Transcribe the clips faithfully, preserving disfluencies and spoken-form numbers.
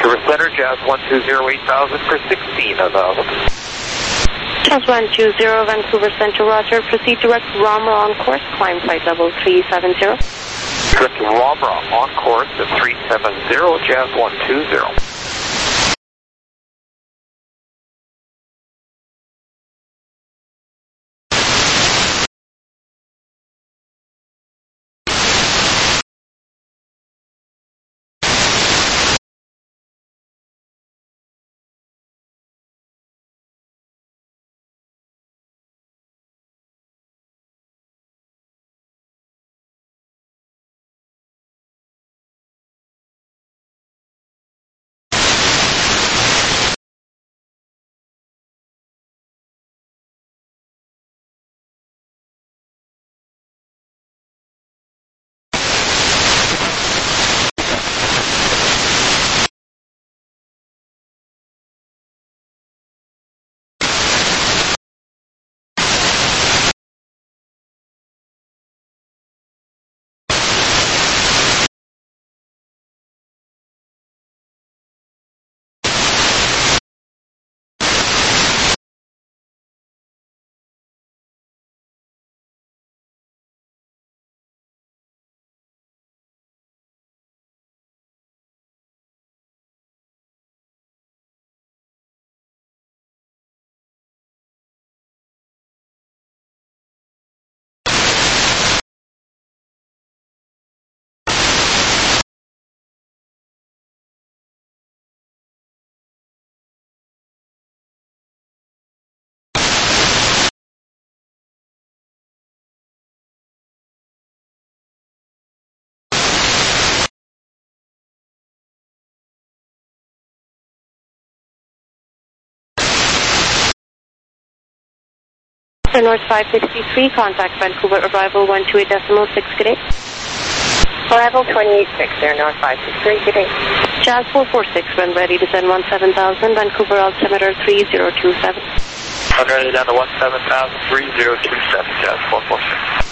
Vancouver Center, Jazz one two zero eight thousand for sixteen thousand. Jazz one two zero, Vancouver Center, roger. Proceed direct Ramra on course, climb flight level three seven zero. Direct Ramra on course at three seven zero, Jazz one two zero. North five sixty-three, contact Vancouver, arrival one two eight decimal six, good day. Arrival twenty-eight six there, North five six three, good day. Jazz four four six, when ready, descend one seven thousand, Vancouver altimeter three zero two seven. I'm ready down to one seven thousand, three zero two seven, Jazz four four six.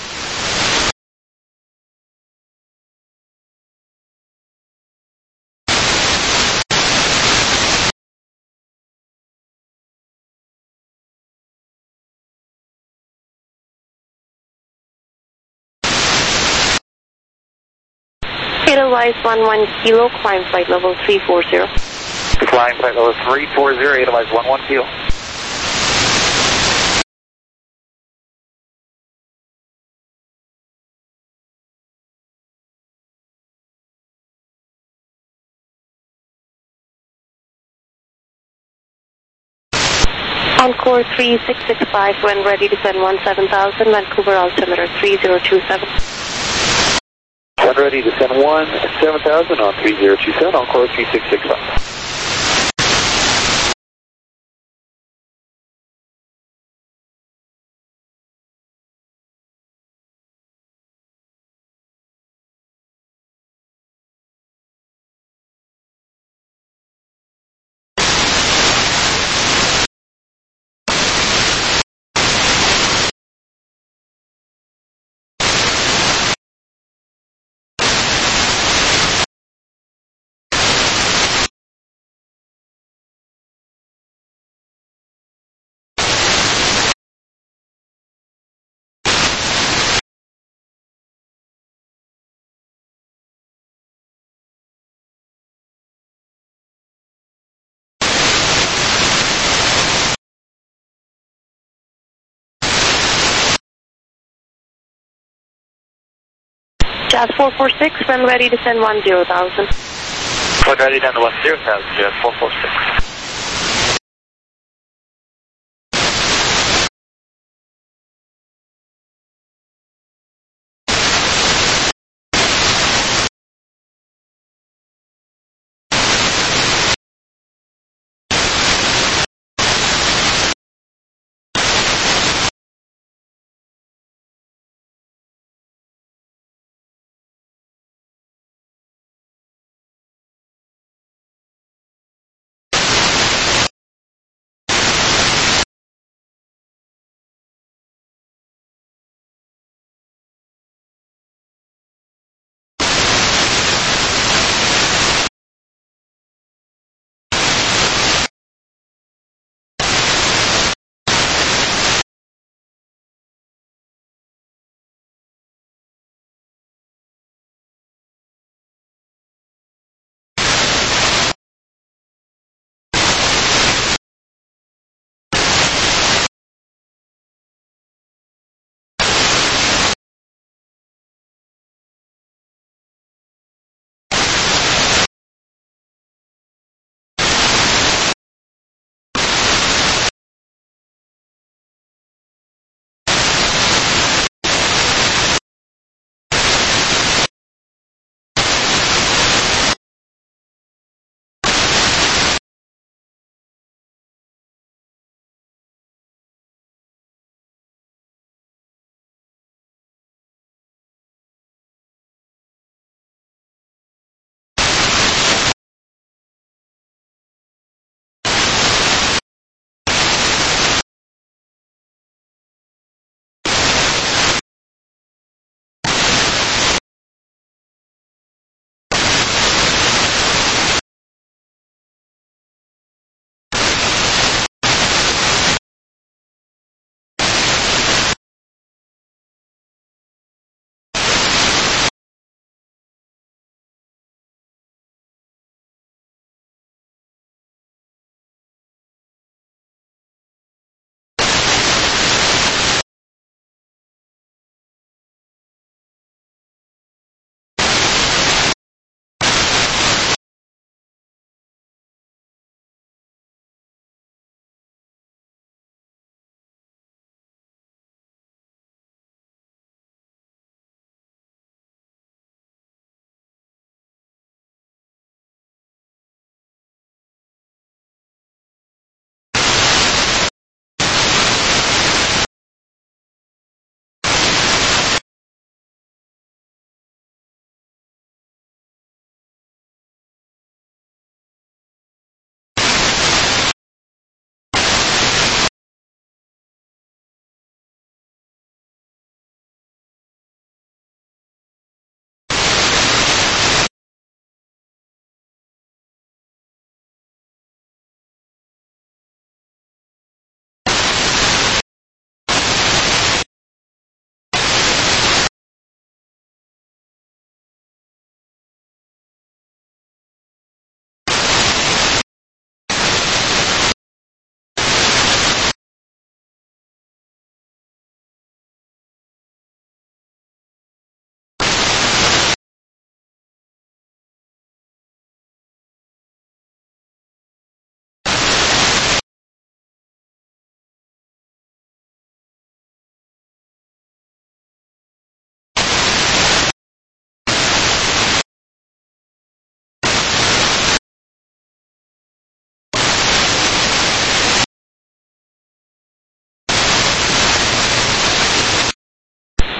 Edelweiss one one kilo, climb flight level three four zero. Climb flight level three four zero, Edelweiss one one kilo. Encore three six six five, when ready, descend one seven thousand, Vancouver altimeter three zero two seven. When ready, descend one seven thousand on three zero two seven, Encore three six six five. Jazz four four six, when ready, descend one zero thousand. When ready down to one zero thousand, Jazz four four six.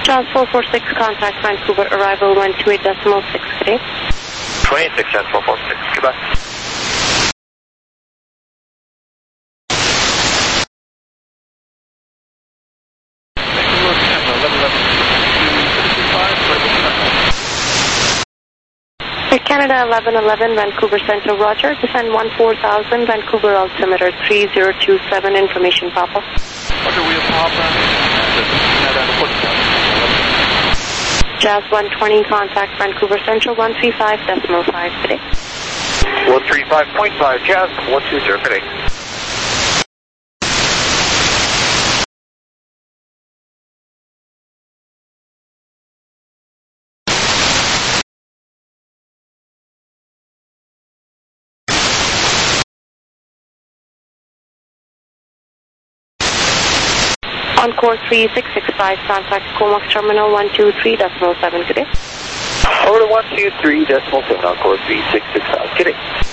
Charles four four six, contact Vancouver, arrival one two eight decimal six, good day. twenty-six, Charles four four six, goodbye. Air Canada eleven eleven, Vancouver Centre, roger. Descend one four thousand, Vancouver altimeter three zero two seven, information Papa. Roger, we have Papa. Jazz one twenty, contact Vancouver Central one three five decimal five, good day. one three five point five, Jazz, one two zero, good day. On course three six six five, contact Comox Terminal one two three decimal seven, good day. Over to one two three decimal seven on course three six six five, good day.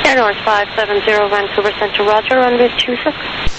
Air North five seven zero, Vancouver Center, Roger, runway two six.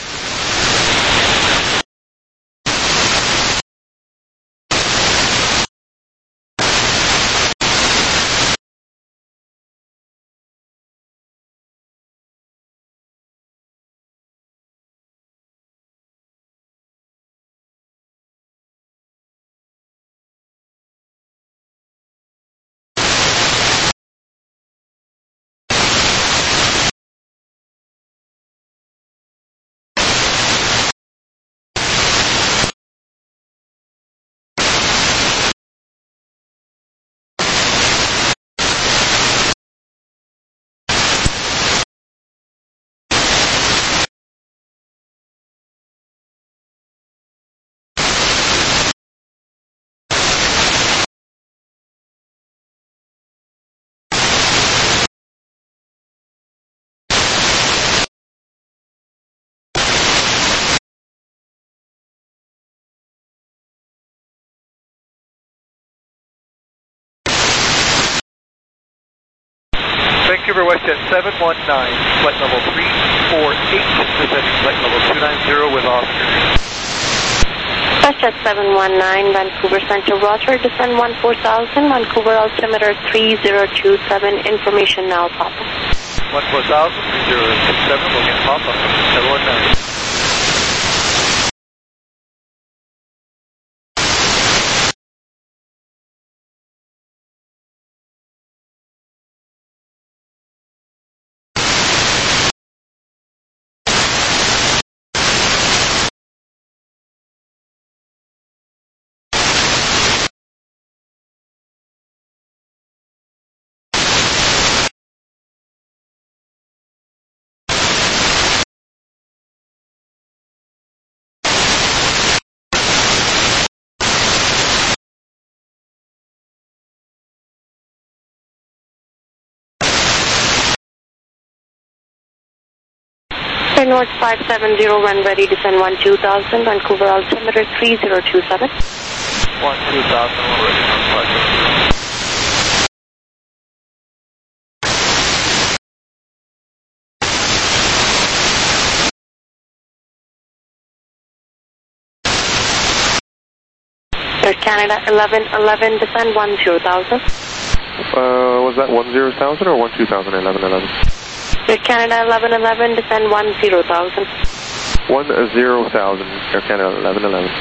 Vancouver WestJet seven one nine, flight level three four eight, descending flight level two nine zero with Oscar. WestJet seven one nine, Vancouver Center, Roger, descend one four thousand, Vancouver altimeter three zero two seven, information now, Papa. one four thousand, three zero two seven, we'll get Papa, seven one nine. Air North five seven zero, run ready, descend one two thousand, Vancouver altimeter three zero two seven. one two thousand, we're ready for departure. Air Canada eleven eleven, descend one zero thousand. Uh, was that one zero thousand or one two thousand, eleven eleven? Air Canada eleven eleven, descend one zero thousand. one zero thousand, Air Canada eleven eleven.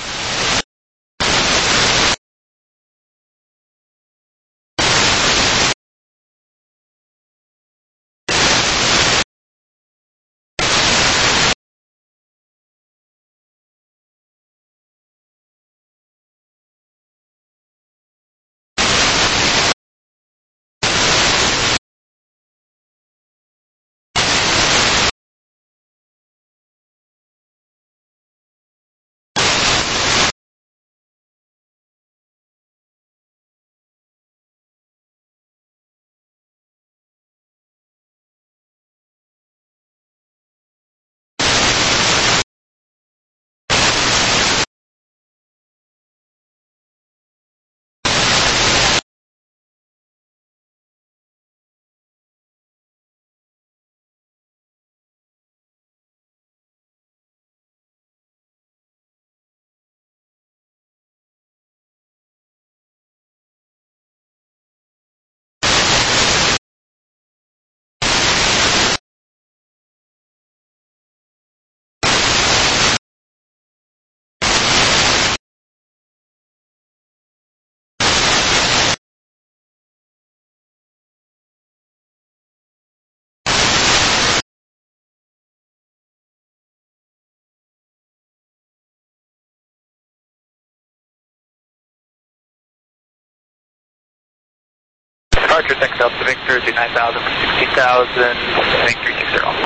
Departure, thanks Delta Victor, two nine thousand for sixty thousand, heading three six zero.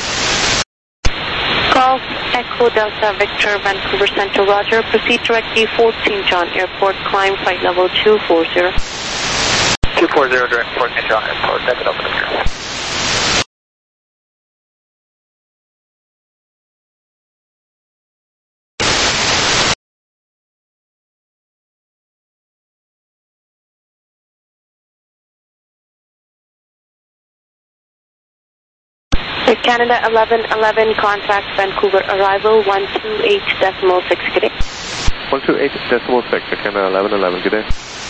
Golf Echo Delta Victor, Vancouver Center, Roger, proceed directly Fort Saint John Airport, climb flight level two four zero. two four zero, direct Fort Saint John Airport, that's Delta Victor. Air Canada eleven eleven, contact Vancouver arrival one two eight decimal six, good day. one two eight decimal six, Air Canada eleven eleven, good day.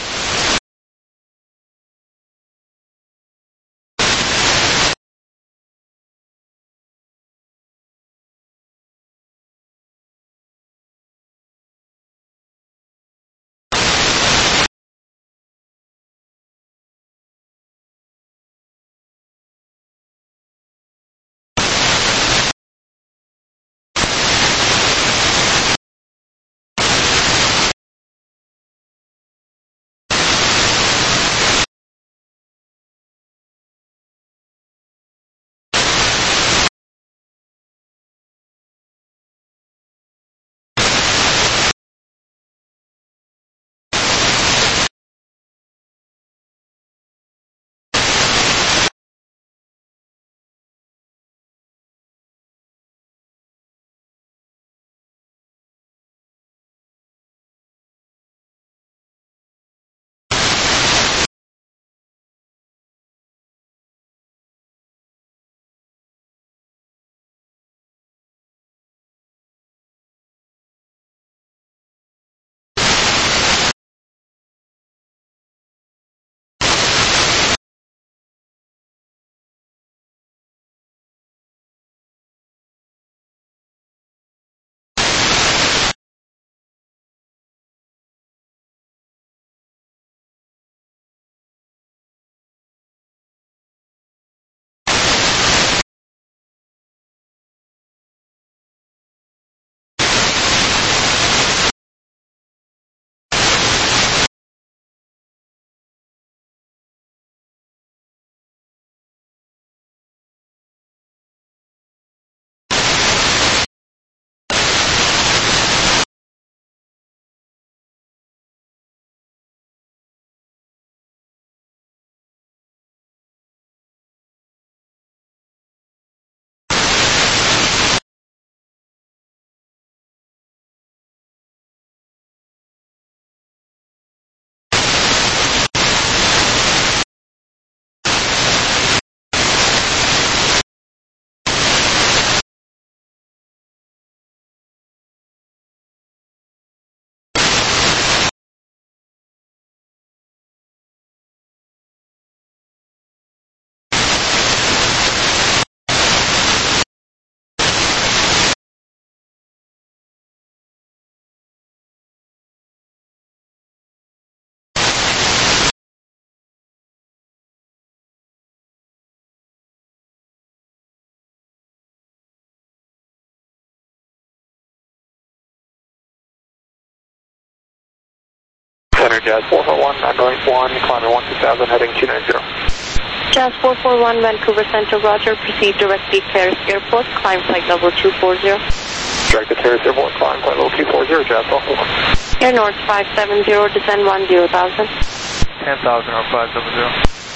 Center Jazz four four one, nine nine one, climber one two thousand, heading two nine zero. Jazz four four one, Vancouver Central, Roger. Proceed directly Paris Airport, climb flight level two forty. Direct to Paris Airport, climb flight level two forty, Jazz four four one. Air North five seven zero, descend one zero thousand. ten thousand or five seven zero.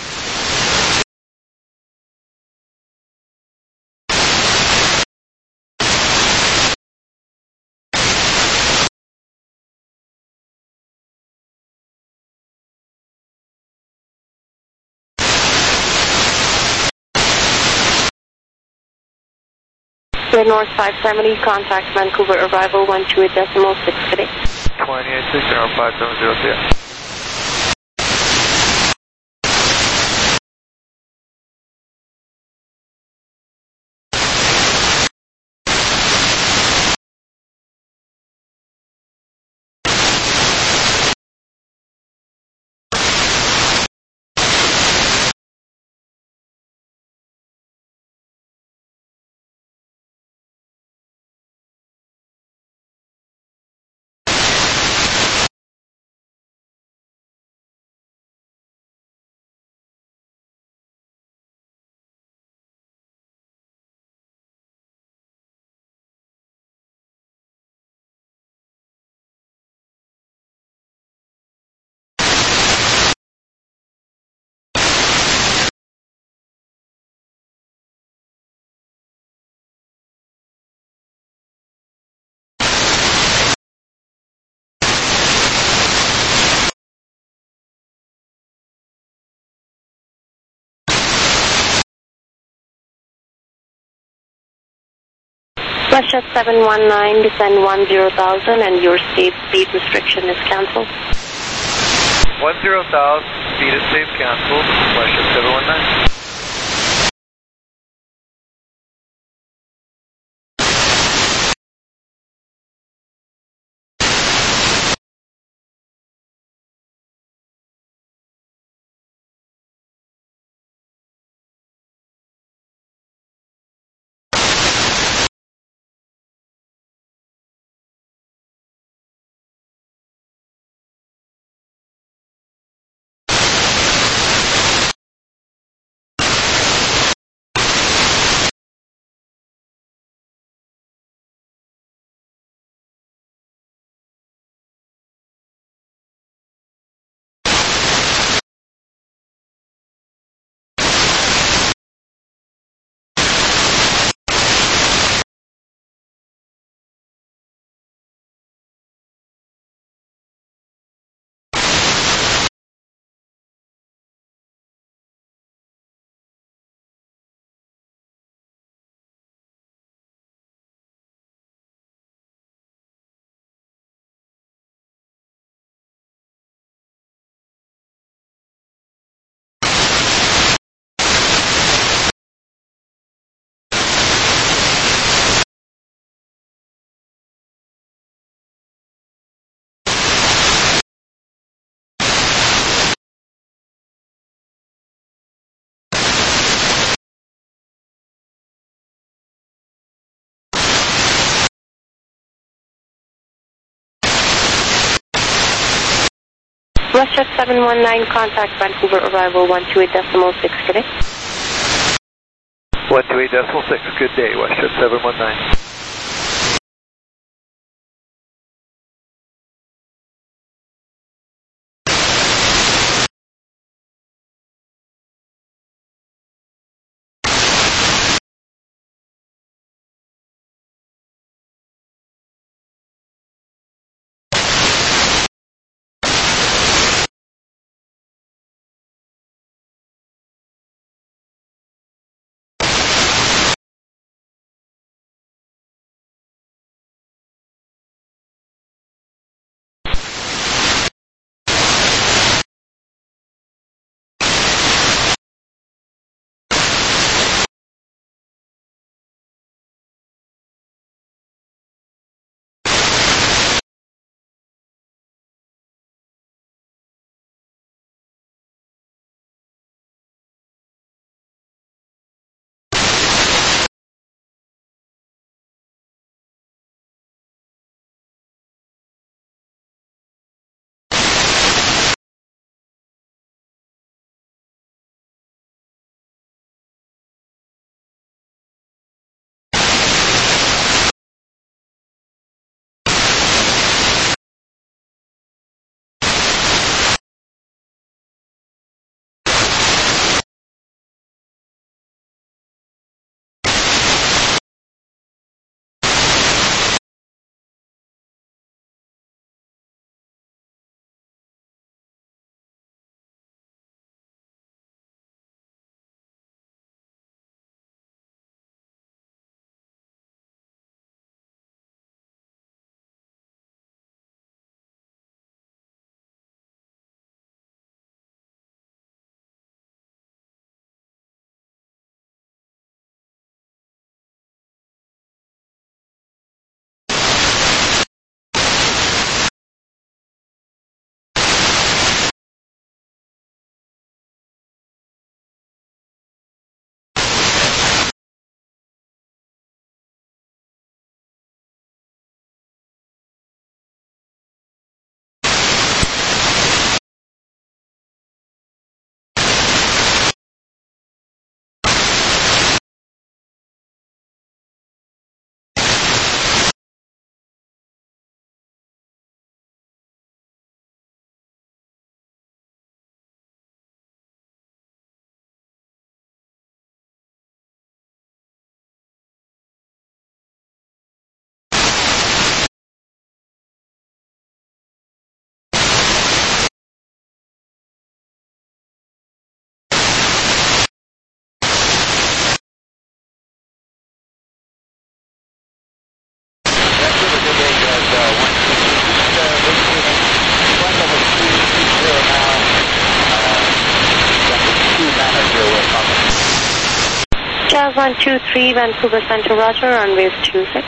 Air North five seventy, contact Vancouver arrival one two eight decimal six, good day. twenty-eight six zero five seven zero, see ya. Russia seven one nine, descend one zero thousand, and your state speed restriction is cancelled. one zero thousand, speed is safe, canceled. Russia seven one nine. Russia seven one nine, contact Vancouver arrival one two eight decimal six, good day. one two eight decimal six, good day, Russia seven one nine. one two three, Vancouver Center, Roger, runway two six.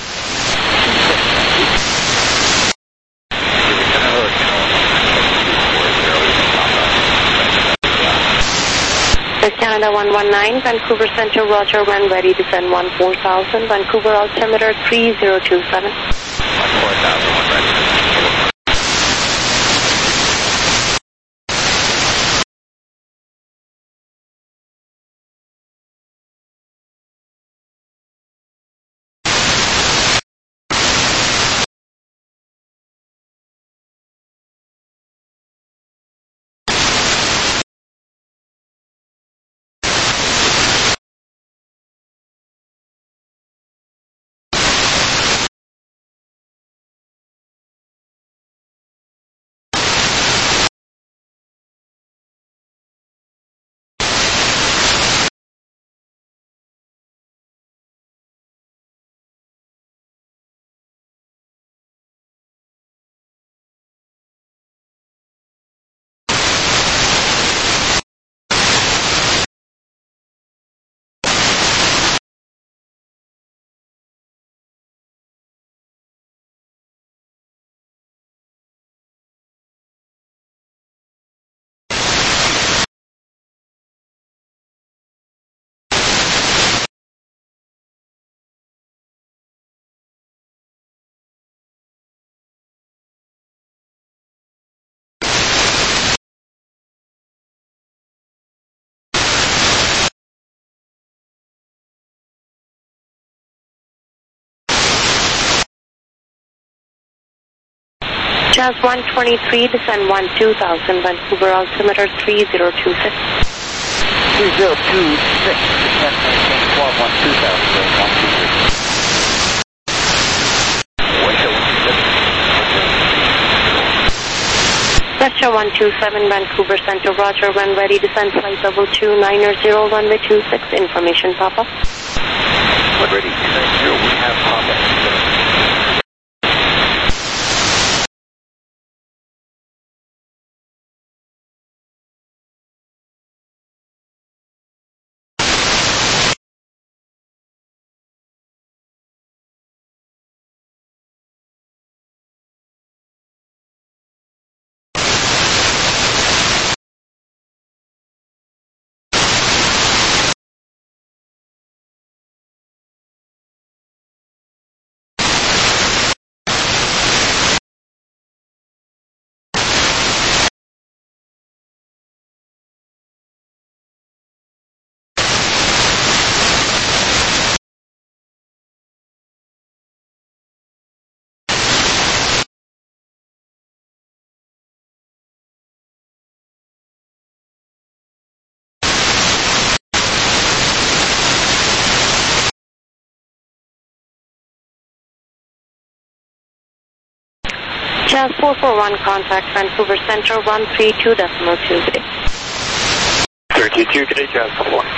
Canada one one nine, Vancouver Center, Roger, when ready, descend one four thousand, Vancouver altimeter three zero two seven. four thousand, one ready. Jazz one twenty-three, descend one two thousand, Vancouver altimeter three zero two six. three zero two six, descend maintain twelve one two thousand, one two three. Western one two seven, Vancouver Center, Roger, when ready, descend flight level two nine zero, runway two six, information, Papa. When ready, two nine zero, we have Papa. Jazz four four one, contact Vancouver Center one three two decimal two. Good day. thirty-two, good day, Jazz four four one.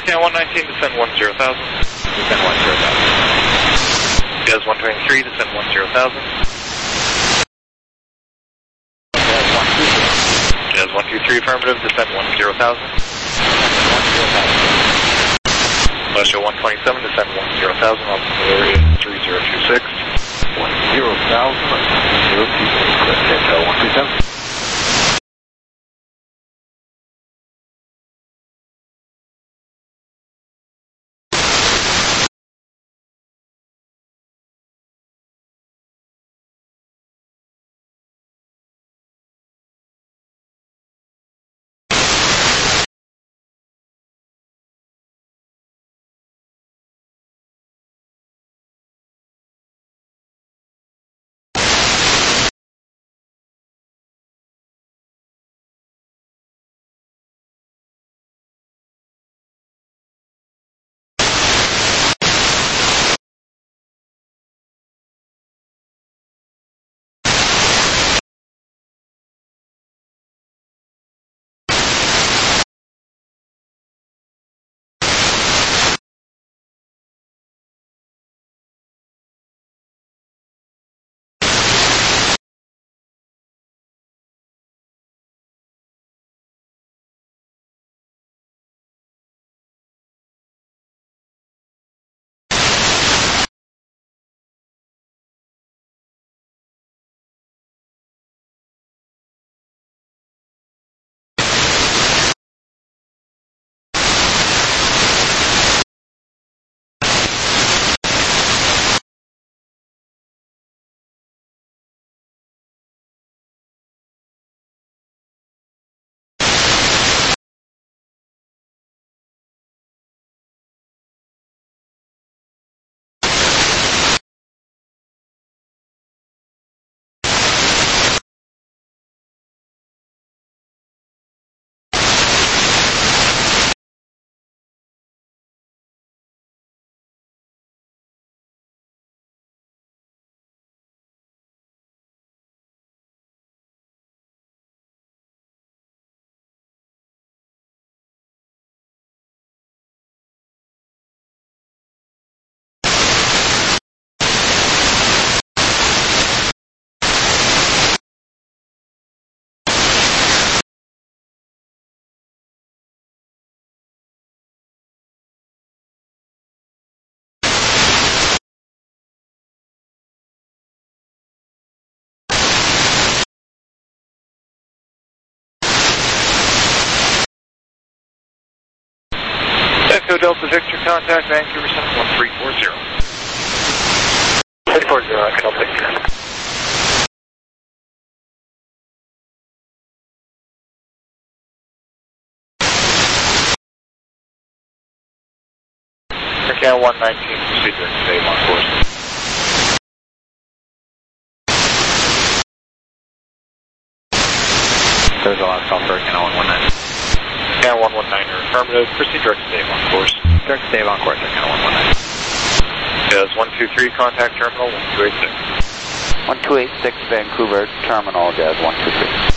Can one nineteen, descend one zero thousand. Descend one zero thousand. Jazz one twenty-three, descend one zero thousand. Jazz one two three. Jazz one two three, affirmative, descend one zero thousand. one zero thousand. Celestial one twenty-seven, descend one zero thousand, altimeter area three zero two six. one zero thousand, zero two six. Hotel one two seven. Echo Delta Victor, contact Vancouver Center one three four zero. three four zero, Echo Delta Victor. Can one nineteen, proceed to save on course. There's a lot of call for Can one one nine. Can one one nine, affirmative, proceed direct to save on course. Direct to save on course, Can one one nine. Jazz one two three, contact terminal one two eight six. one two eight six Vancouver, terminal, Jazz one two three.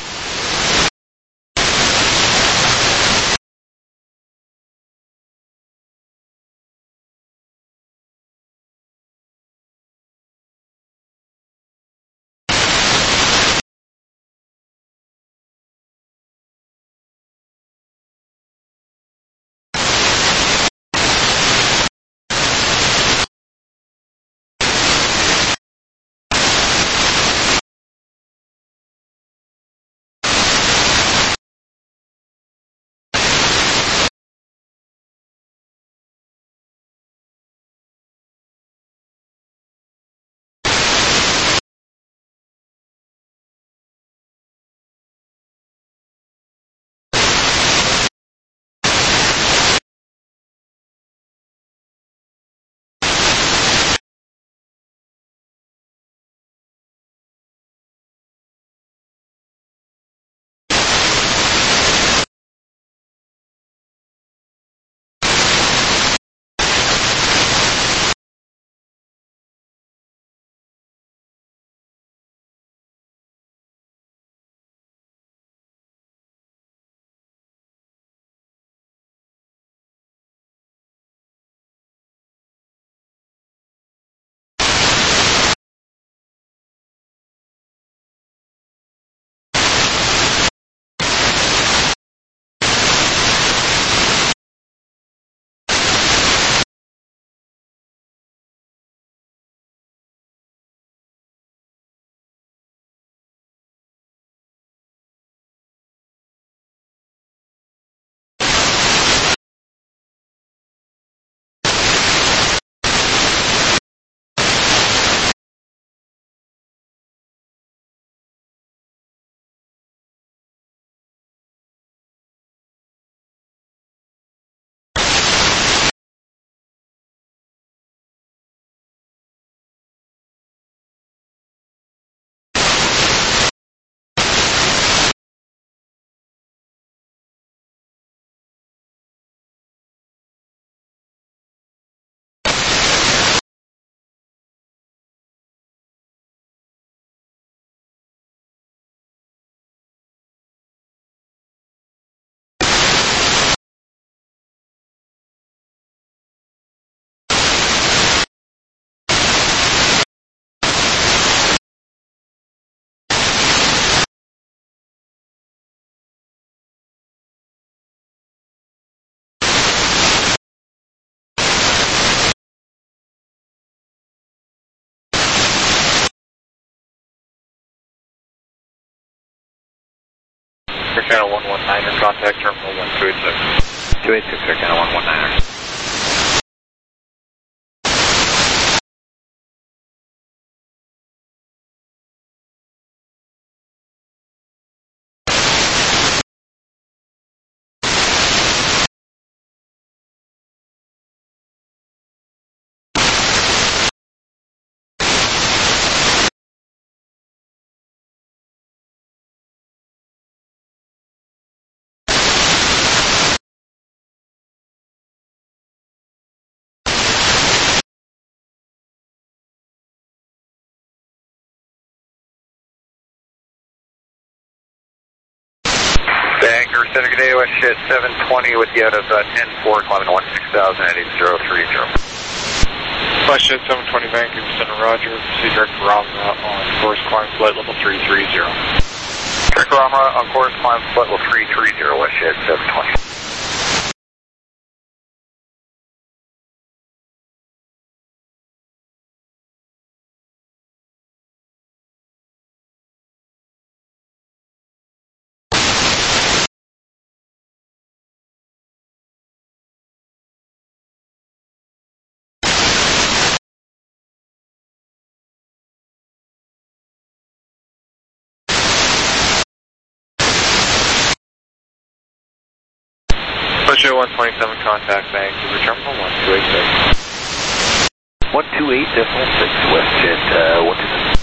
Air Canada one one nine, contact terminal one two eight six. two eight six, Air Canada one one nine. Vancouver Center, good day, West Jet seven twenty with you out of uh, ten four, climbing one six thousand at eight zero three zero. West Jet seven twenty, Vancouver Center, Roger. Proceed direct Ramra on course, climb flight level three three zero. Direct Ramra on course, climb flight level three three zero, West Jet seven twenty. West Jet one twenty-seven, contact Vancouver terminal one two eight six. one two eight decimal six, West Jet uh, one two seven.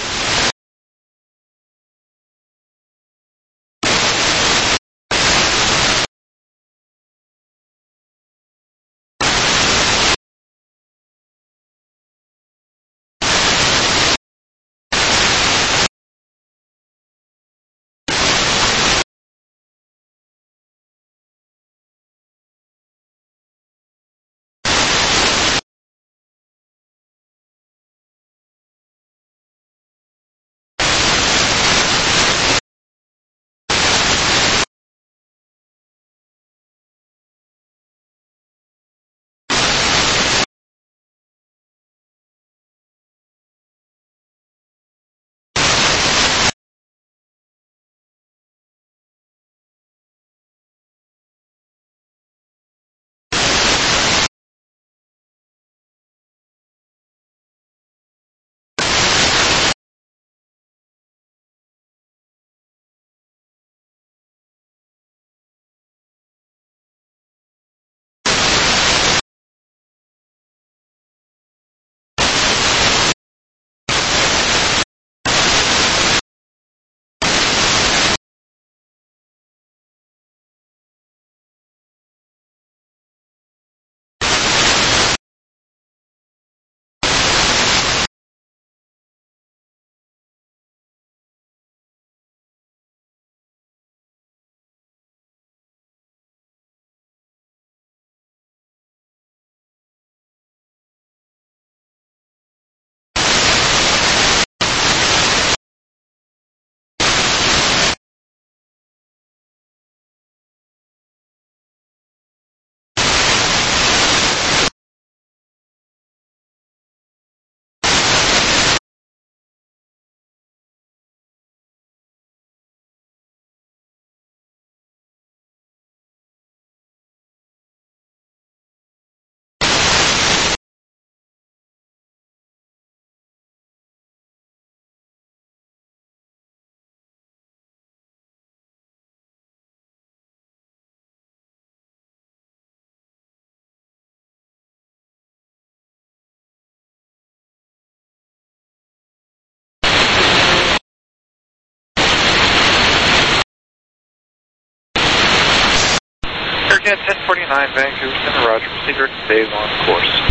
Air Canada ten forty-nine, Vancouver Center, Roger. Proceed direct stays on course.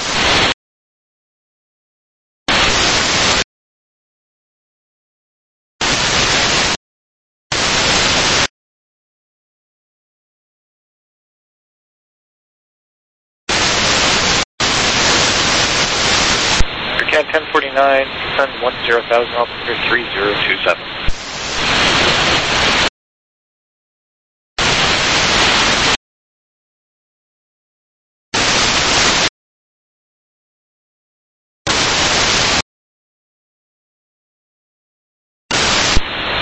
Air Canada ten forty-nine, descend one zero thousand, altimeter three zero two seven.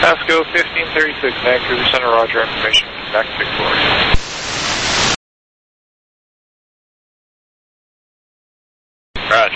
Pasco fifteen thirty-six, Vancouver Center, roger, information, back to Victoria. Roger.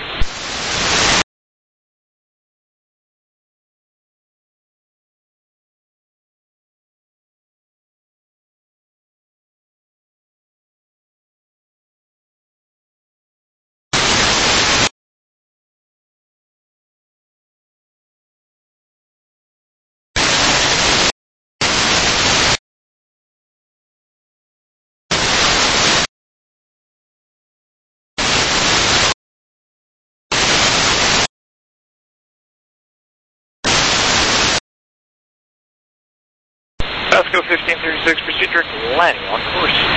Pasco fifteen thirty-six, proceed direct landing on course.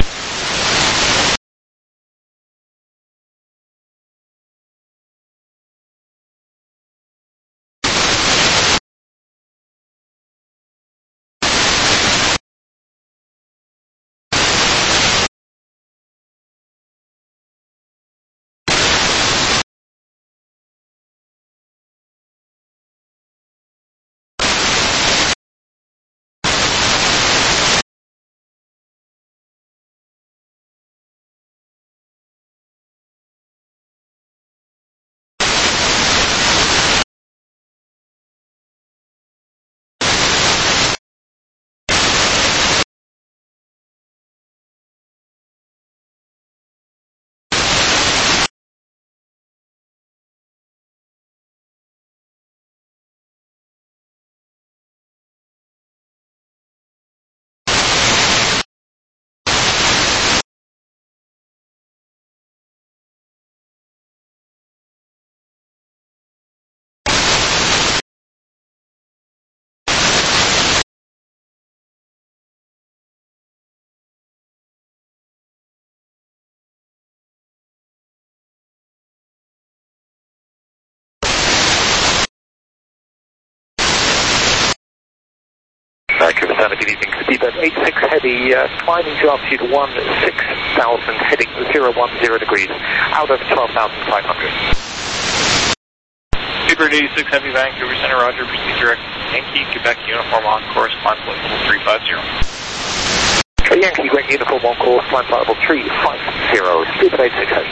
Vancouver Center, good evening. Speedbird eight six heavy, uh, climbing to altitude one six thousand, heading zero one zero degrees, out of twelve thousand five hundred. Speedbird eighty-six heavy, Vancouver Center, roger, proceed direct Yankee, Quebec uniform on course, climb flight level three five zero. Okay, Yankee, Quebec uniform on course, climb flight level three five zero, Speedbird eighty-six heavy.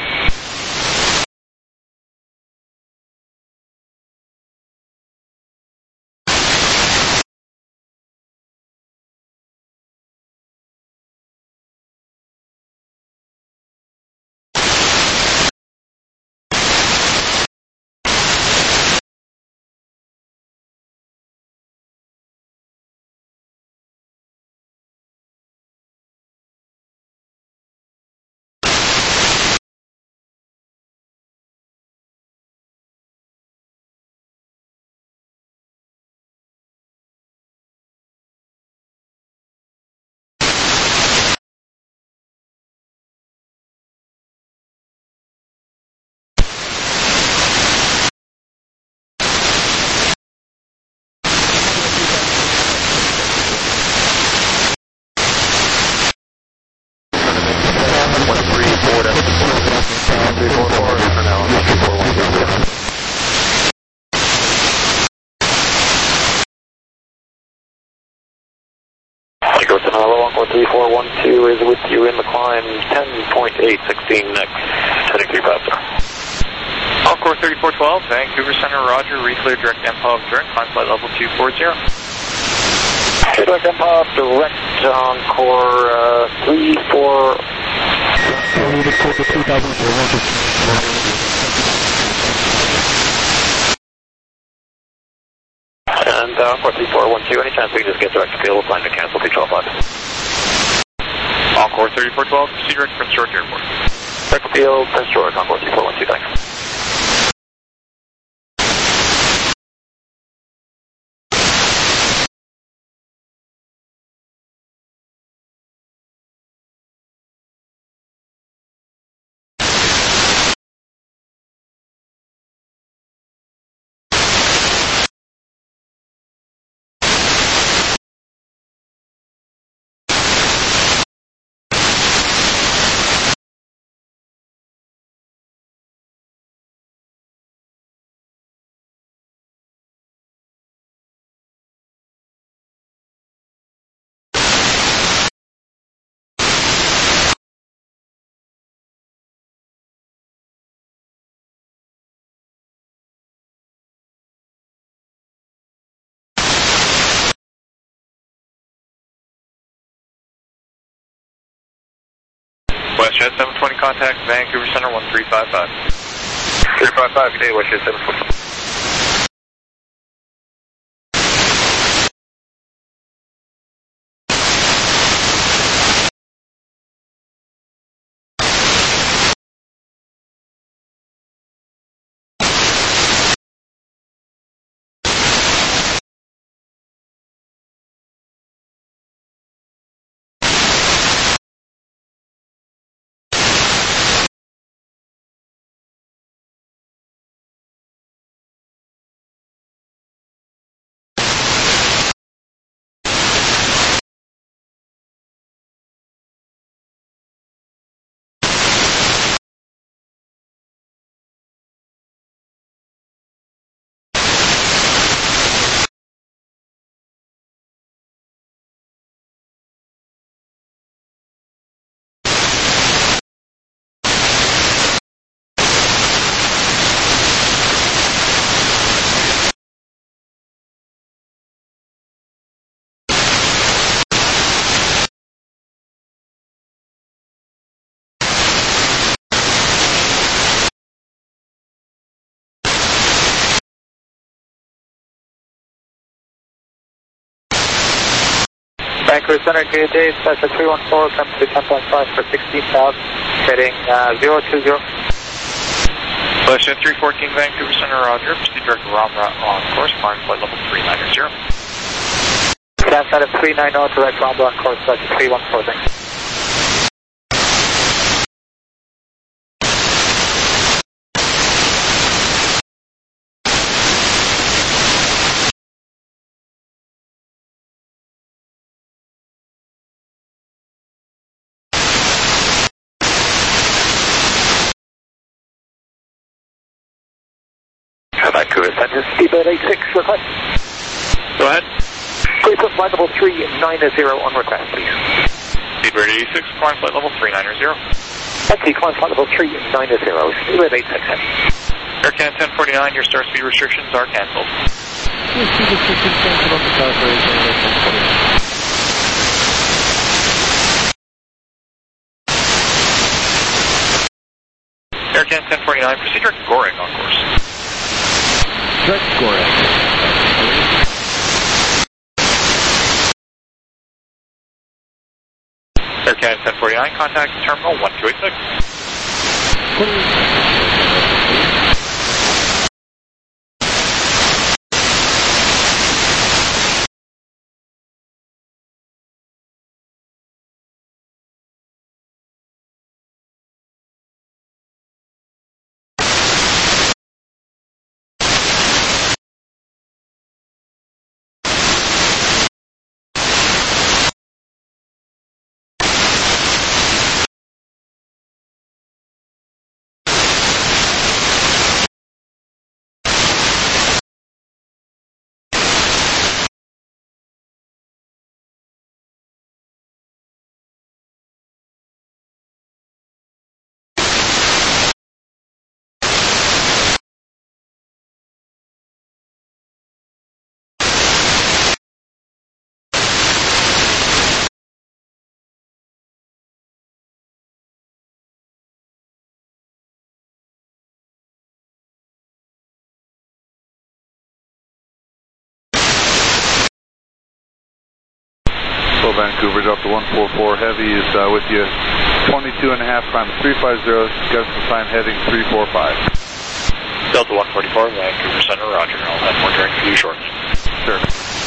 three four one two is with you in the climb, ten point eight, sixteen next, heading three five zero. Encore thirty-four twelve, Vancouver Center, roger, reclear direct M P O V direct, climb flight level two four zero. Direct M P O V direct, Encore uh, three four. And uh, Encore three four one two, any chance we can just get direct to field, we'll plan to cancel three twelve five. Encore thirty-four twelve, proceed direct Prince George Airport. Direct field, Prince George, Encore three four one two, thanks. WestJet seven twenty, contact Vancouver Center one three five five. three five five, good day, WestJet seven twenty. Vancouver Center, good day, Cessna three one four, come to ten point five for sixteen thousand, heading uh, zero two zero. WestJet three fourteen, Vancouver Center, roger. Proceed direct to Romra on course, climb flight level three ninety. Cast out of three ninety, direct Romra on course, that's three one four, thanks. Vancouver Center. Speedbird eight six, request. Go ahead. Please put flight level three ninety on request, please. Speedbird eighty-six, climb flight level three ninety. Actually, climb flight level three ninety, Speedbird eight six. Air Canada ten forty-nine, your star speed restrictions are cancelled. Your speed restrictions cancelled on the Tower for Air Canada ten forty-nine. Air Canada ten forty-nine, proceed direct to Goring on course. Direct Goring. Air Canada ten forty-nine, contact terminal one two eight six. Vancouver, Delta one four four Heavy is uh, with you, twenty-two and a half, climb three five zero, got some sign heading three four five. Delta one forty-four, Vancouver Center, roger. I'll have more direct for you shortly. Sure.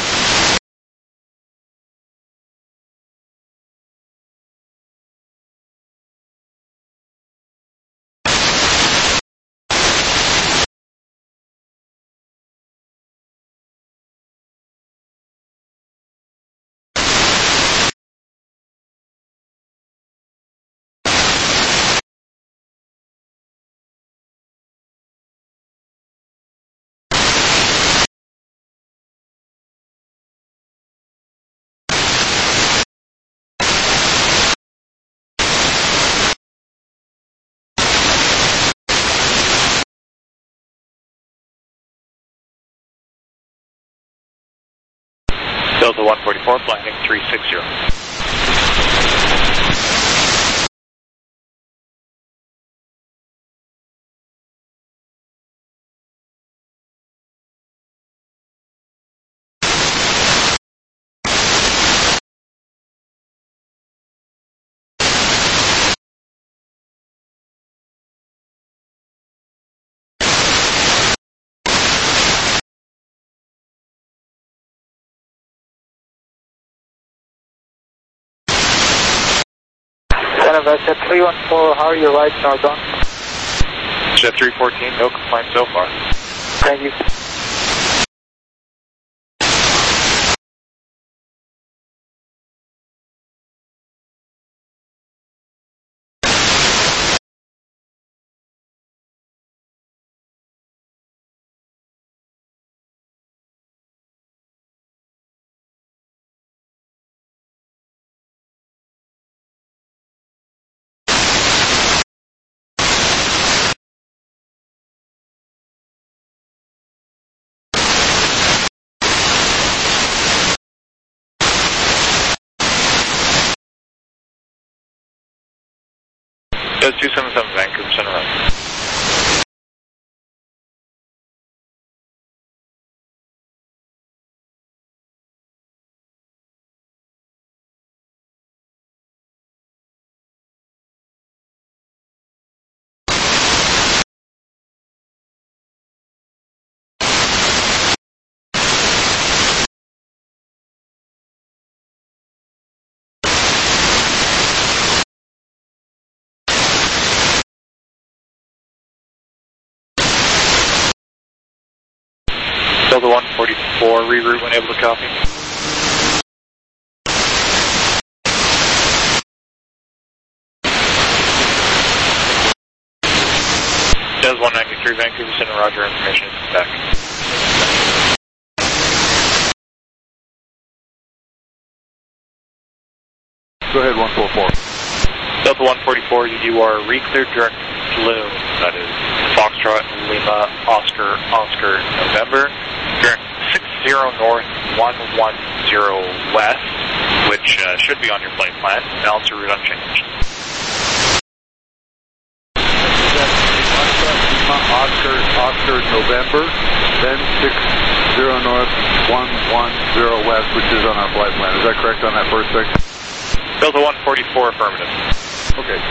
Delta one forty-four, flying three six zero. Center, Westjet three one four, how are your rides northbound? Jet three fourteen, no complaints so far. Thank you. Jet two seven seven, Vancouver Center, right. Delta one forty-four, reroute when able to copy. Des one ninety-three, Vancouver Center, roger, information is back. Go ahead, one four four. Delta one forty-four, you are re-cleared direct flume, that is Foxtrot, Lima, Oscar, Oscar, November. You're in six zero north, one one zero west, which uh, should be on your flight plan. Balance your route unchanged. Oscar, Oscar, November, then six zero north, one one zero west, which is on our flight plan. Is that correct on that first section? Delta one forty-four, affirmative. Okay.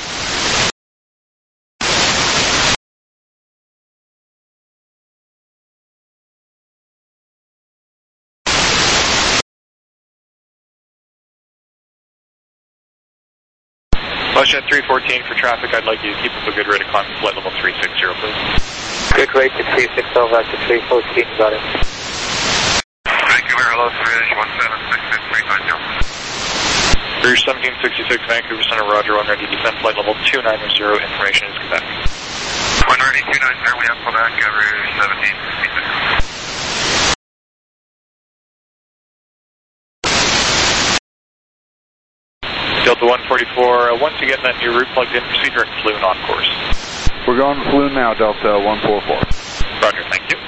Westjet three fourteen for traffic, I'd like you to keep up a good rate of climb to flight level three sixty, please. Quick rate to three sixty, Westjet three fourteen, got it. Vancouver, hello, Swedish one seven six six three five zero. Rouge seventeen sixty-six, Vancouver Center, roger, one ready, descend flight level two nine zero, information is Quebec. one ready, two nine zero, we have Quebec, Rouge seventeen sixty-six. Delta one forty-four, uh, once you get that new route plugged in, proceed direct flume on course. We're going flume now, Delta one four four. Roger, thank you.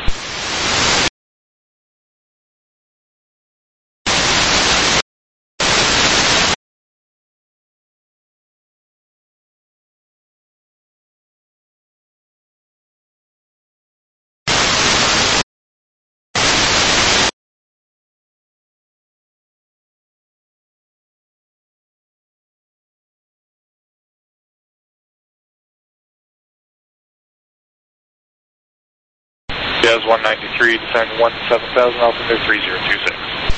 Jazz one ninety-three, descend one seven thousand, altimeter three zero two six.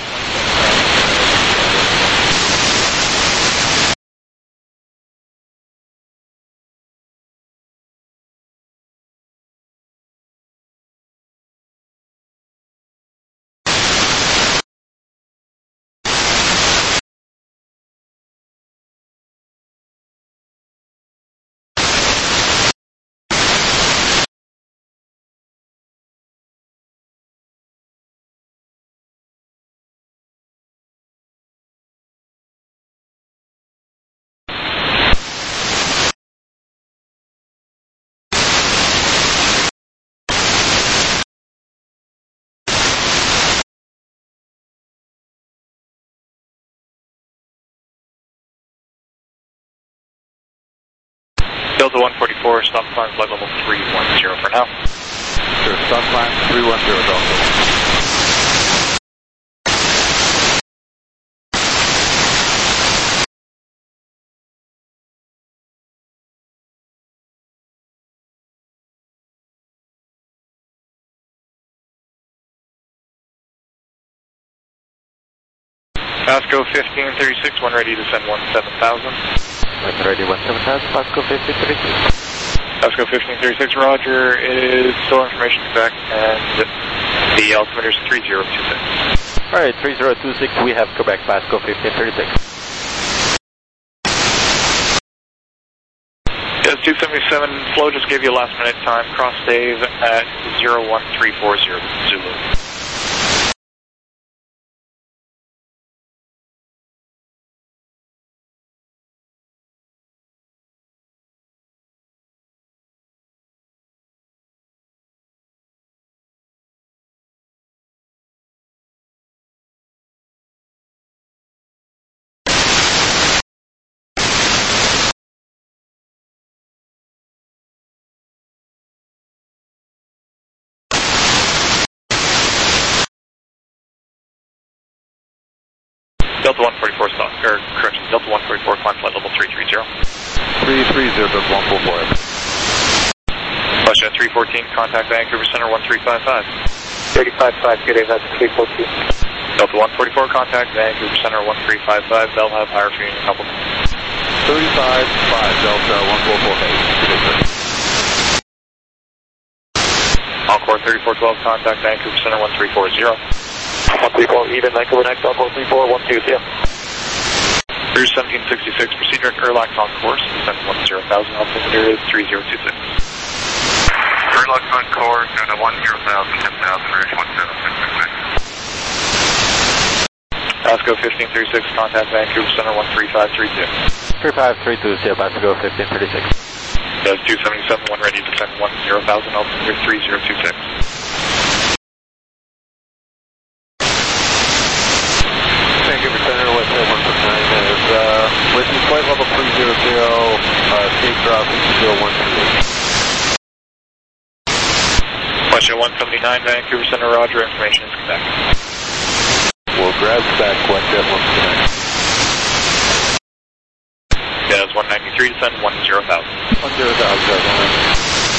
Delta one forty-four, stop climb flight level three one zero for now. Sure, stop climb three one zero, Delta. Pasco fifteen thirty-six, one ready to send one seven thousand. When ready, one seven thousand, Pasco fifteen thirty-six. Pasco fifteen thirty-six, Roger. It is still information back, and the altimeter is three zero two six. Alright, three zero two six, we have Quebec, Pasco fifteen thirty-six. Yes, two seventy-seven, Flo just gave you a last minute time, cross save at zero one three four zero, Zulu. Delta one forty-four stop, or correction, Delta one forty-four, climb flight level three three zero. three three zero, Delta one forty-four. Question three fourteen, contact Vancouver Center one three five five. thirty-five five, good day, that's three fourteen. Delta one forty-four, contact Vancouver Center one three five five, they'll have higher for you in a couple minutes. thirty-five five, Delta one four four eight. Encore thirty-four twelve, contact Vancouver Center one three four zero. one three four, even Vancouver next, Encore three four one two zero. Cruise seventeen sixty-six, proceed direct Erlax on course, descend one zero thousand, altimeter is three zero two six. Erlax on course, and a one zero thousand, ten thousand, range one seven six six six. Pasco fifteen thirty-six, contact Vancouver Center one three five three two. three five three two, see you, Pasco fifteen thirty-six. Does two seventy-seven, one ready to descend one zero thousand, altimeter three zero two six. Vancouver Center, West Air one six nine is, uh, with the flight level three zero zero, uh, stage drop zero one three eight. Question one seventy-nine, Vancouver Center, Roger, information is Quebec. We'll grab back West Air one six nine. Does one ninety-three, descend one zero thousand. one zero thousand.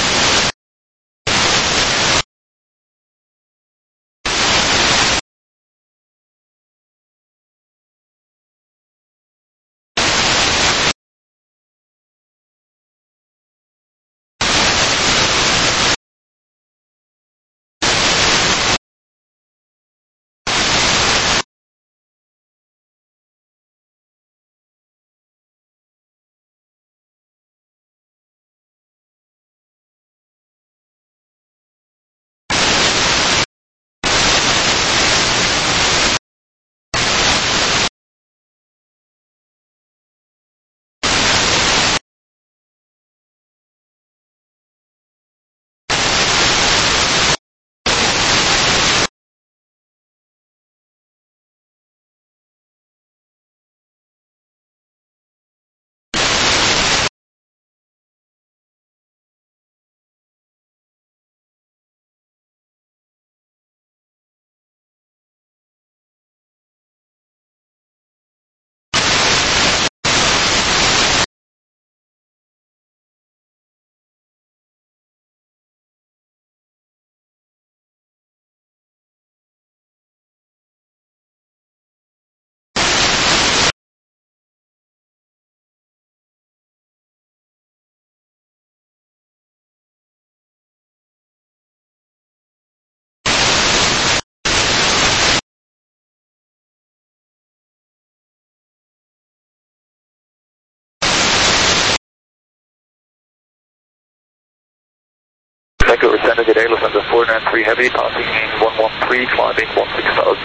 Vancouver Center, good day, Lufthansa four nine three Heavy, passing one one three, climbing one six thousand.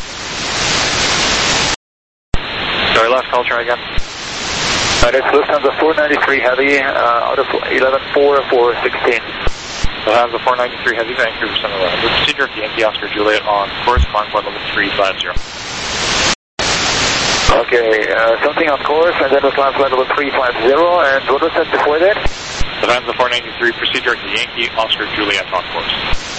Sorry, last call, try again. Alright, it's Lufthansa four ninety-three Heavy, uh, out of eleven four four sixteen. Lufthansa four ninety-three Heavy, Vancouver Center, Roger. Procedure at Yankee Oscar Juliet on course, climb flight level three five zero. Okay, uh, something on course, and then we'll climb flight level three five zero, and what was that before that? Lufthansa four ninety-three, procedure at Yankee Oscar Juliet on course.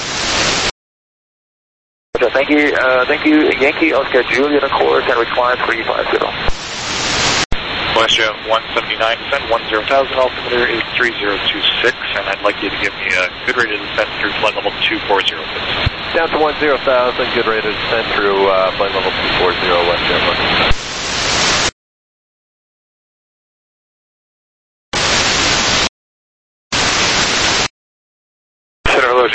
Okay, thank you, uh, thank you, Yankee Oscar Juliet on course, and we climb three five zero. Question one seventy-nine, descend one zero thousand, altimeter is three zero two six, and I'd like you to give me a good rate of descent through flight level two four zero six. Down to one zero thousand, good rate of descent through uh, flight level two four zero, West Air one six nine.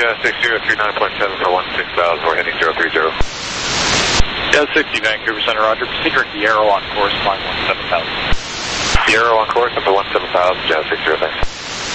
Jazz six zero three nine point seven for one six thousand, we're heading zero three zero. Jazz sixty, Vancouver Center, Roger. Proceed direct the Arrow on course, climb one seven thousand. The Arrow on course up to one seven thousand, Jazz six zero, thanks.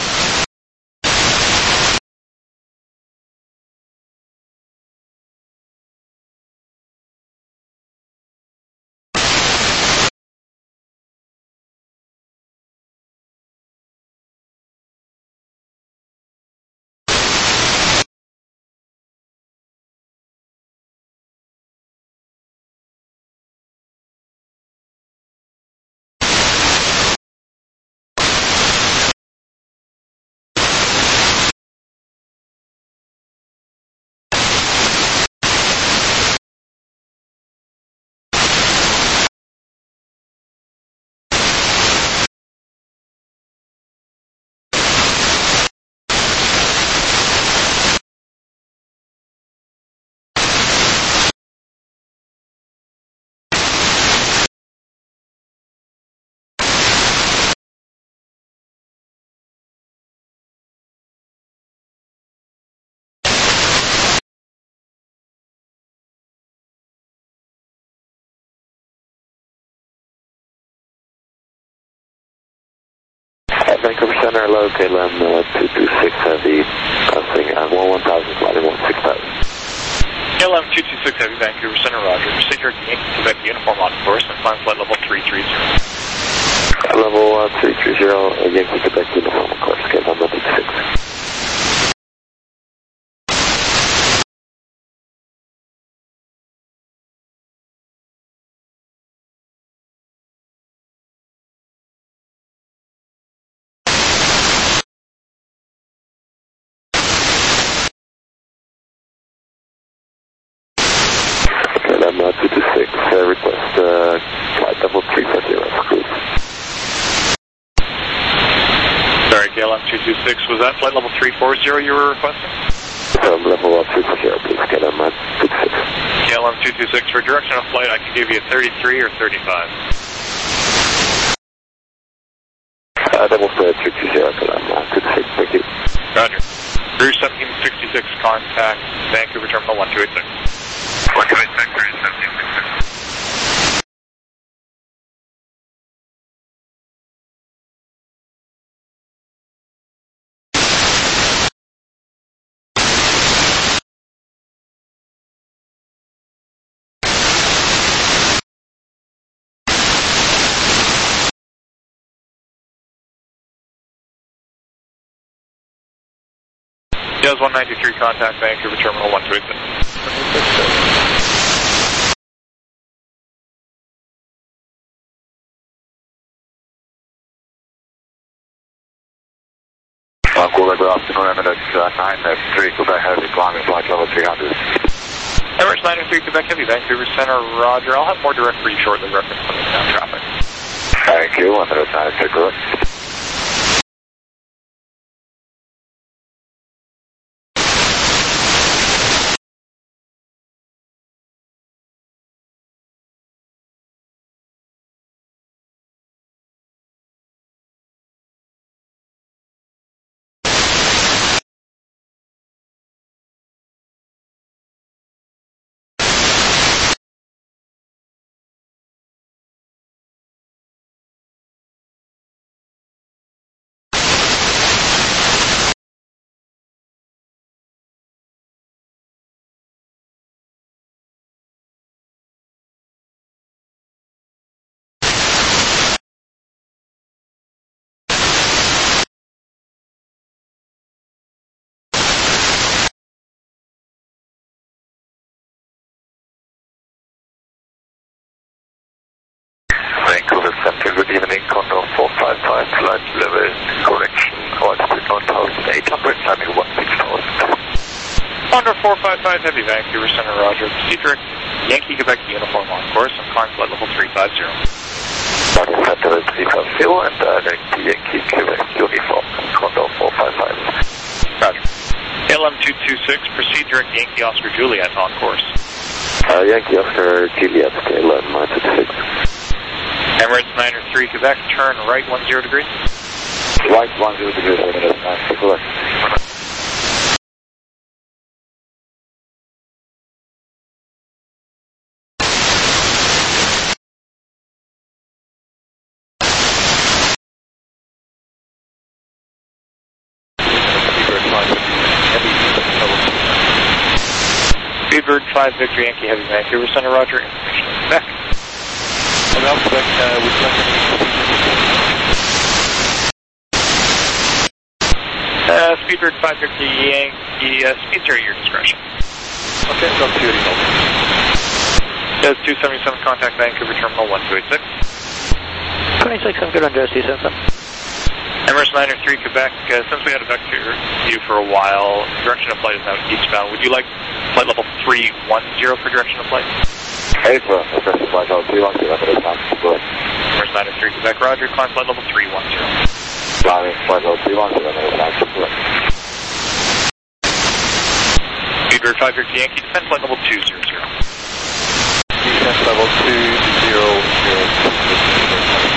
Vancouver Center, hello, K L M uh, two two six Heavy, crossing uh, one one thousand, flight one six thousand. K L M two two six Heavy, Vancouver Center, Roger. Proceed direct the Yankee Quebec uniform on course and climb flight level three three zero. Level uh, three three zero, uh, Yankee Quebec uniform on course, K L M two two six. two two six, uh, request uh, flight level three four zero for cruise. Sorry, K L M two two six, was that flight level three four zero you were requesting? Um, level uh, three four zero, please, K L M two two six. K L M two two six, for direction of flight, I can give you a thirty-three or thirty-five. Uh, level uh, three two zero, K L M two two six, thank you. Roger. Rouge seventeen sixty-six, contact Vancouver Terminal one two eight six. one two eight six, Rouge seventeen sixty-six. Jazz one ninety-three, contact Vancouver Terminal one two eight six. Uh, Quebec, good afternoon, Emirates uh, nine three, Quebec Heavy, climbing flight level three hundred. Emirates nine three, Quebec Heavy, Vancouver Center, Roger. I'll have more direct for you shortly, reference to the sound traffic. Thank you, Emirates nine three, good. Vancouver Center, good evening, Condor four five five, flight level correction, altitude one thousand eight hundred, timing one six thousand. Condor four five five, Heavy, Vancouver Center, Roger. Proceed direct Yankee Quebec uniform on course and climb flight level three five zero. Roger, Center three five zero and direct Yankee Quebec uniform, Condor four five five. Roger. K L M two two six, proceed direct Yankee Oscar Juliet on course. Uh, Yankee Oscar Juliet, K L M two two six. Emirates nine three, Quebec, turn right one zero degrees. Right one zero degrees, Emirates nine three, Quebec. five Victor Yankee Heavy, Vancouver Center, Roger. Information Quebec. I'm out Quebec, uh, would you like any Uh, Speedbird five Victor Yankee, uh, speeds are at your discretion. Okay, so two eighty. Does two seventy-seven contact Vancouver Terminal one two eight six. twenty-six, I'm good on J S C, Simpson. Emirates nine three Quebec, uh, since we had a vector view for a while, direction of flight is now eastbound. Would you like flight level three one zero for direction of flight? Hey, sir. Direction flight level three one zero. Emirates nine three Quebec, Roger. Climb flight level three one zero. Climbing flight level three one zero. Speedbird five Victor Yankee, descend flight level two zero zero. Descent level two zero zero.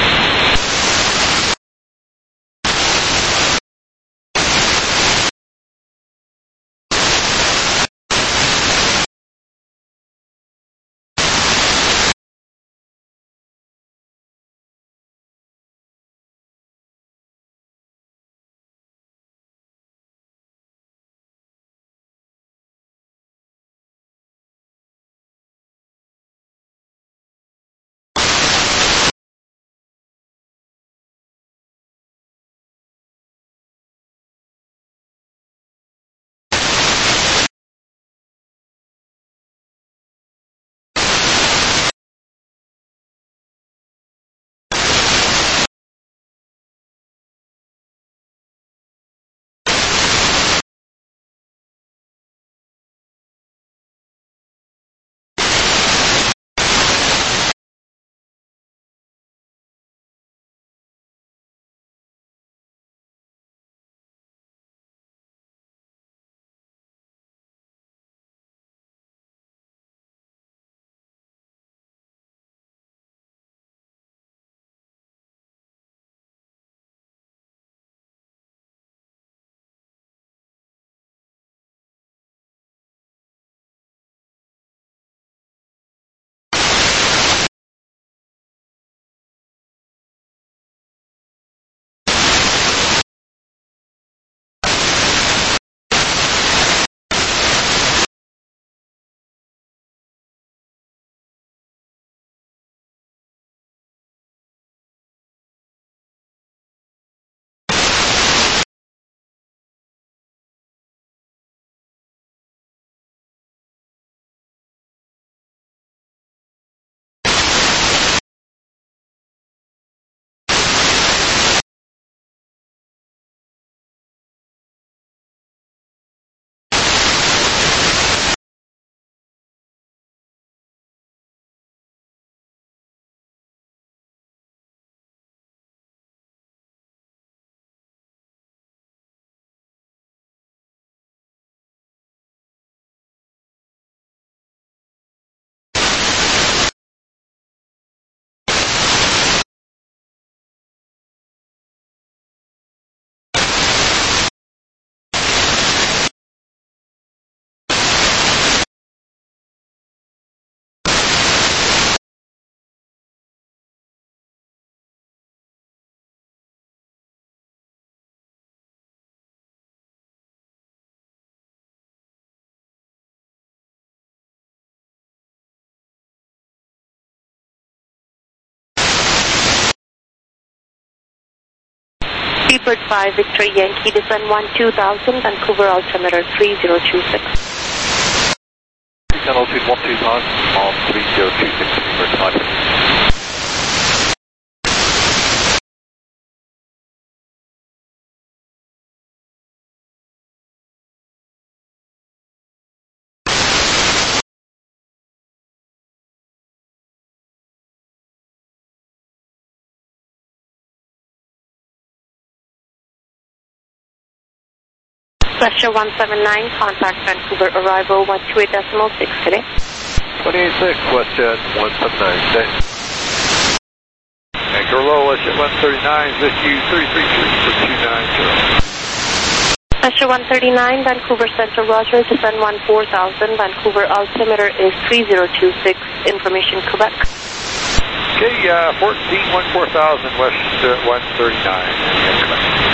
Speedbird five Victor Yankee, descend one two thousand, Vancouver altimeter three zero two six. Descend altitude one two thousand on three zero two six, Speedbird five. Pressure one seven nine, contact Vancouver arrival one two eight decimal six today. twenty-eight six, Westjet one seven nine, stay. Anchor low, Westjet one thirty-nine, Z Q three three three for two nine zero. Pressure one thirty-nine, Vancouver Central, Roger, descend one four thousand, Vancouver altimeter is three zero two six, information Quebec. Okay, uh, fourteen one four thousand, West uh, one thirty-nine, Quebec.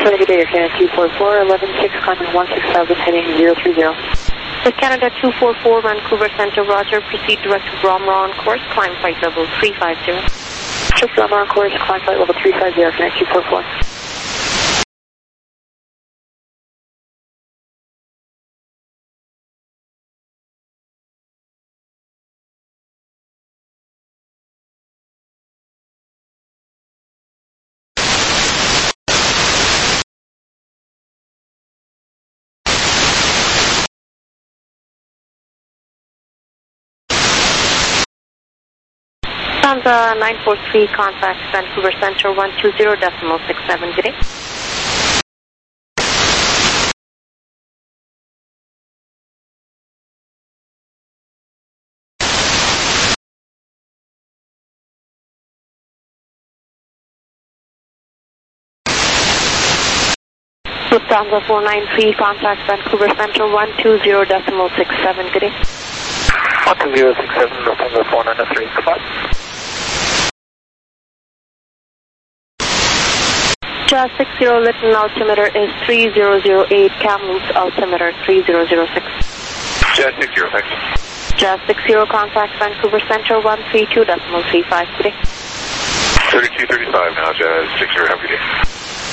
Connected Data Canada two four four, eleven six, climbing one six thousand, heading zero three zero. With Canada two four four, Vancouver Center, Roger, proceed direct to Bromra on course, climb flight level three five zero. To Bromra on course, climb flight level three five zero, connect two four four. Lufthansa nine four three, contact Vancouver Center one two zero decimal six seven, good day. Lufthansa four nine three, contact Vancouver Center one two zero decimal six seven, good day. one two zero six seven, Lufthansa four nine three, goodbye. Jazz six zero, Lytton, altimeter is three zero zero eight, Kamloops, altimeter three zero zero six. Jazz six zero, thanks. Jazz six zero, contact Vancouver Center one three two decimal three five, good day. thirty-two thirty-five now, Jazz six zero, have a good day.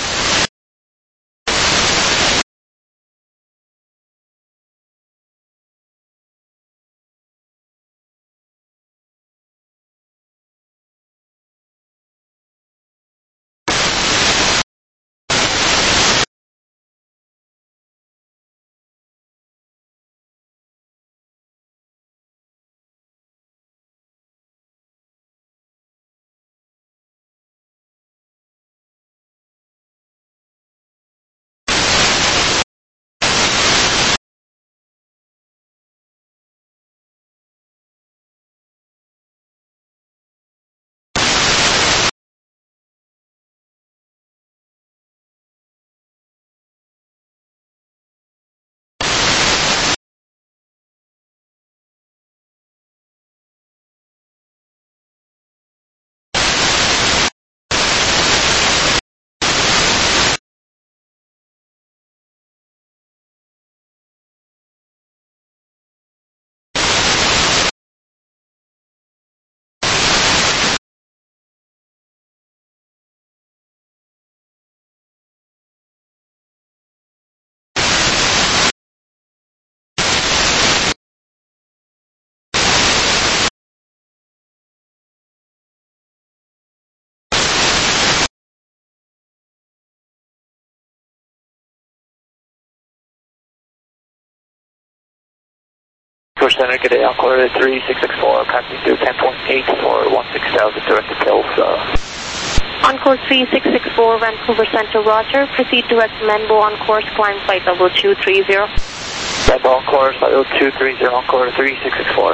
Push Center, good day, Encore three six six four, passing through ten point eight for one six thousand, direct to Tulsa. Encore three six six four, Vancouver Center, Roger, proceed direct to Menbo on course, climb flight level two three zero. Menbo on course, flight level two three zero, Encore three six six four.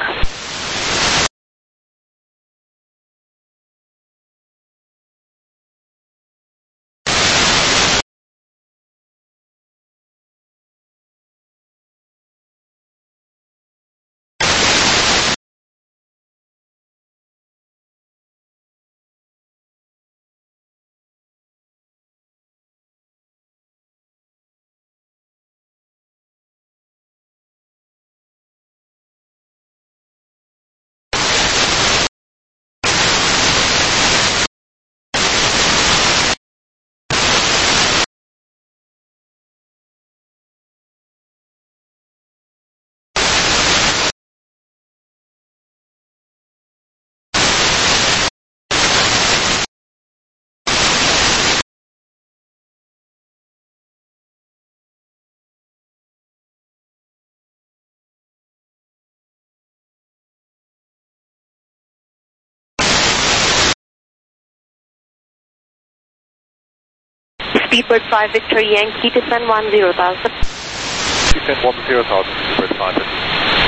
Speedbird five, Victor Yankee, descend one zero thousand. Descend one zero thousand, Speedbird five.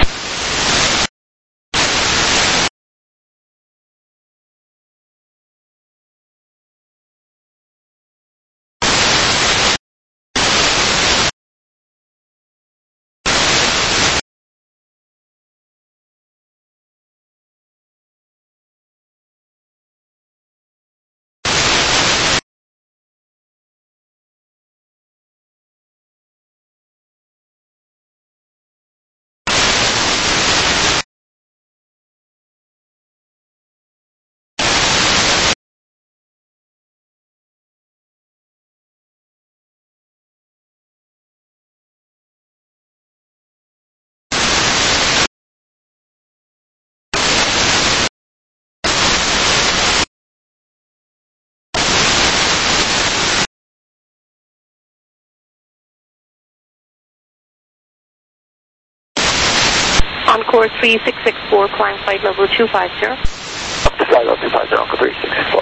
Encore three six six four, climb flight level two five zero. Flight level two five zero, Encore three six six four.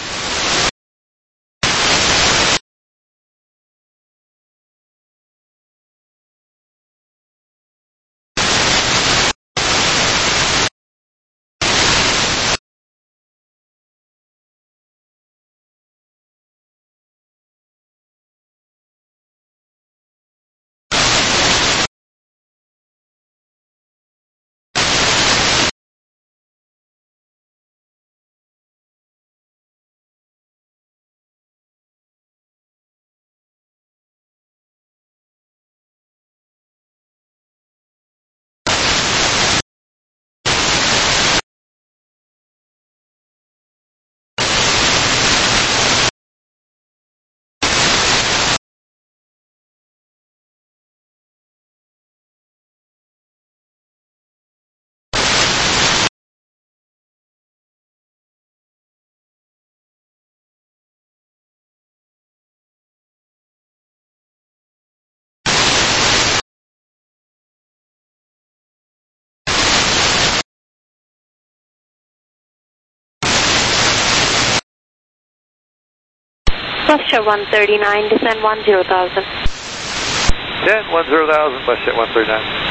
Russia one thirty-nine, descend one zero thousand. ten, one zero thousand, bus jet one thirty-nine.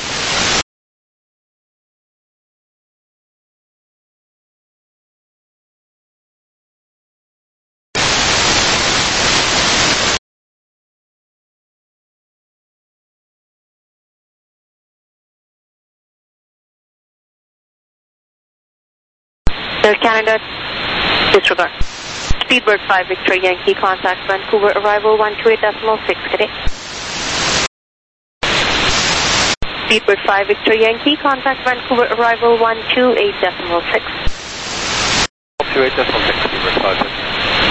Air Canada, disregard. Speedbird five Victor Yankee, contact Vancouver, arrival one two eight point six, good day. Speedbird five Victor Yankee, contact Vancouver, arrival one two eight point six. one two eight point six, Speedbird five Victor.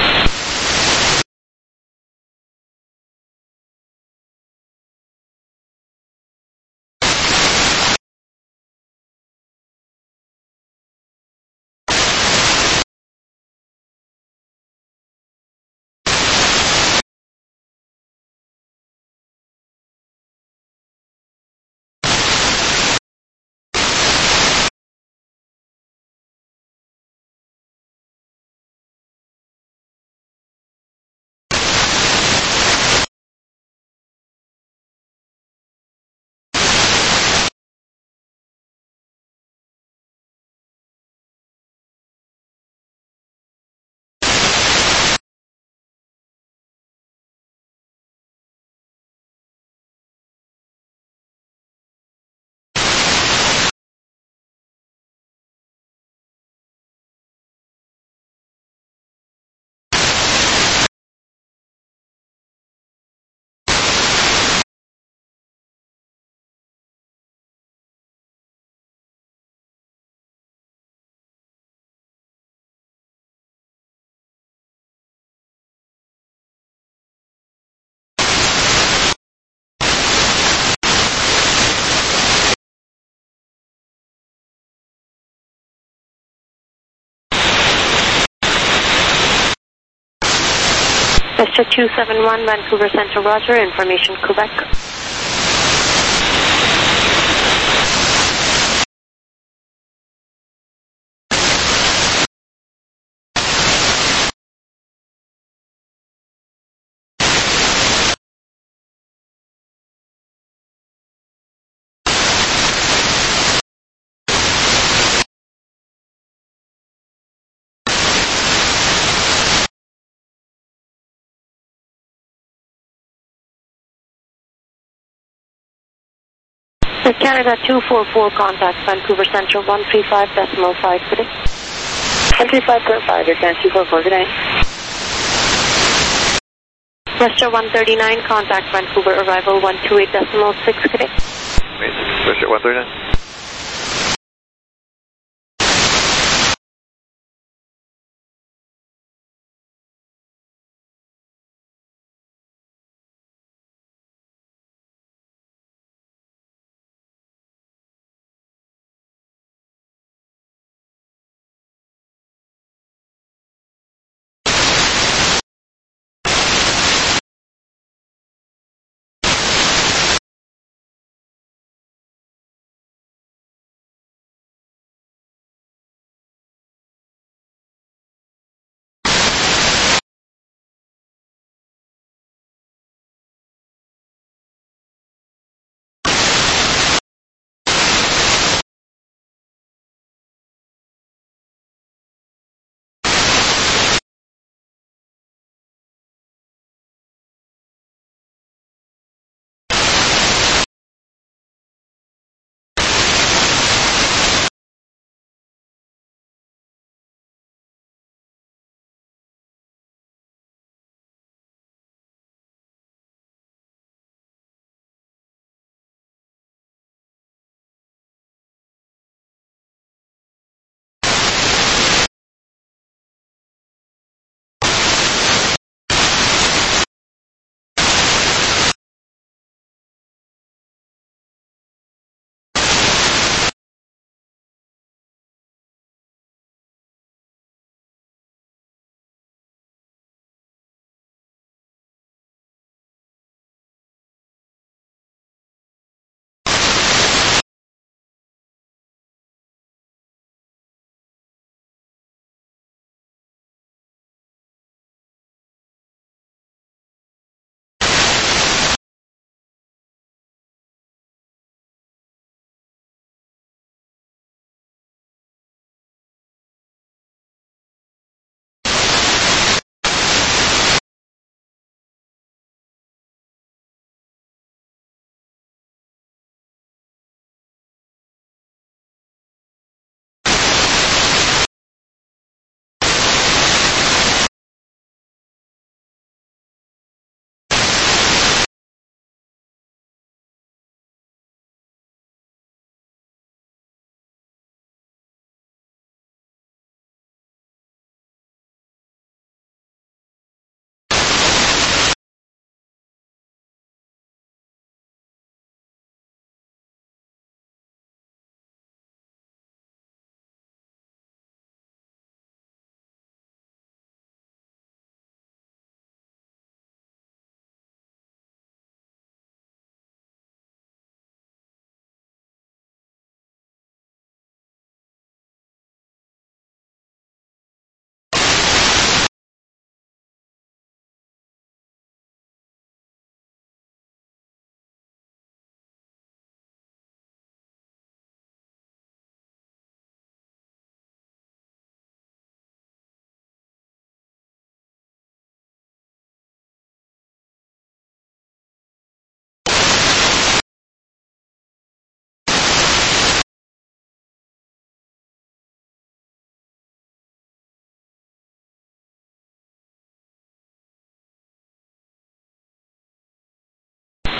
Westjet two seven one, Vancouver Central, roger, information Quebec. Air Canada two four four, contact Vancouver Central one three five point five, good day. one three five point five, Air Canada two four four, good day. Westjet one thirty-nine, contact Vancouver, arrival one two eight point six, good day. Westjet one thirty-nine.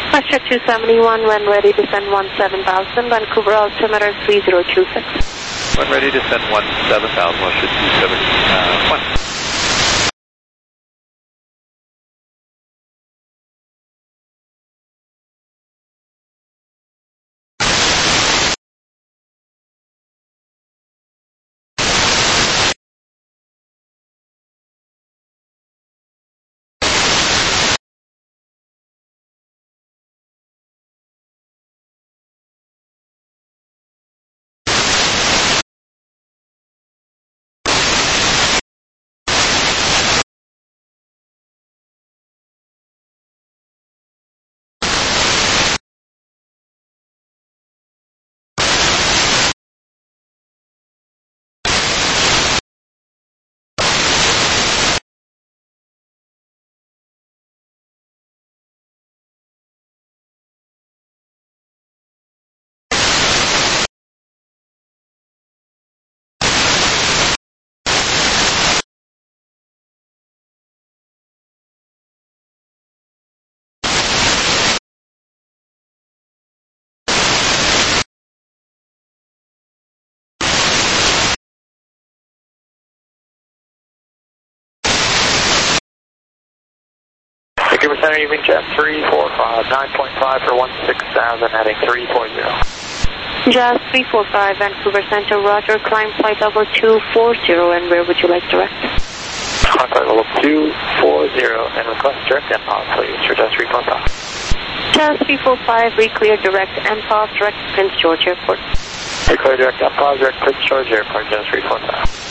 Westjet two seventy-one, when ready, descend one seven thousand, Vancouver altimeter three zero two six. When ready, descend one seven thousand, Westjet two seventy-one. Vancouver Center, you mean jet three four five, nine point five for one six thousand, heading three forty. Jazz three four five, Vancouver Center, Roger, climb flight level two four zero, and where would you like direct? Climb flight level two four zero, and request direct M P O V, please, for Jazz three four five. Jazz three four five, re-clear direct M P O V, direct Prince George Airport. Re-clear direct M P O V, direct Prince George Airport, Jazz three four five.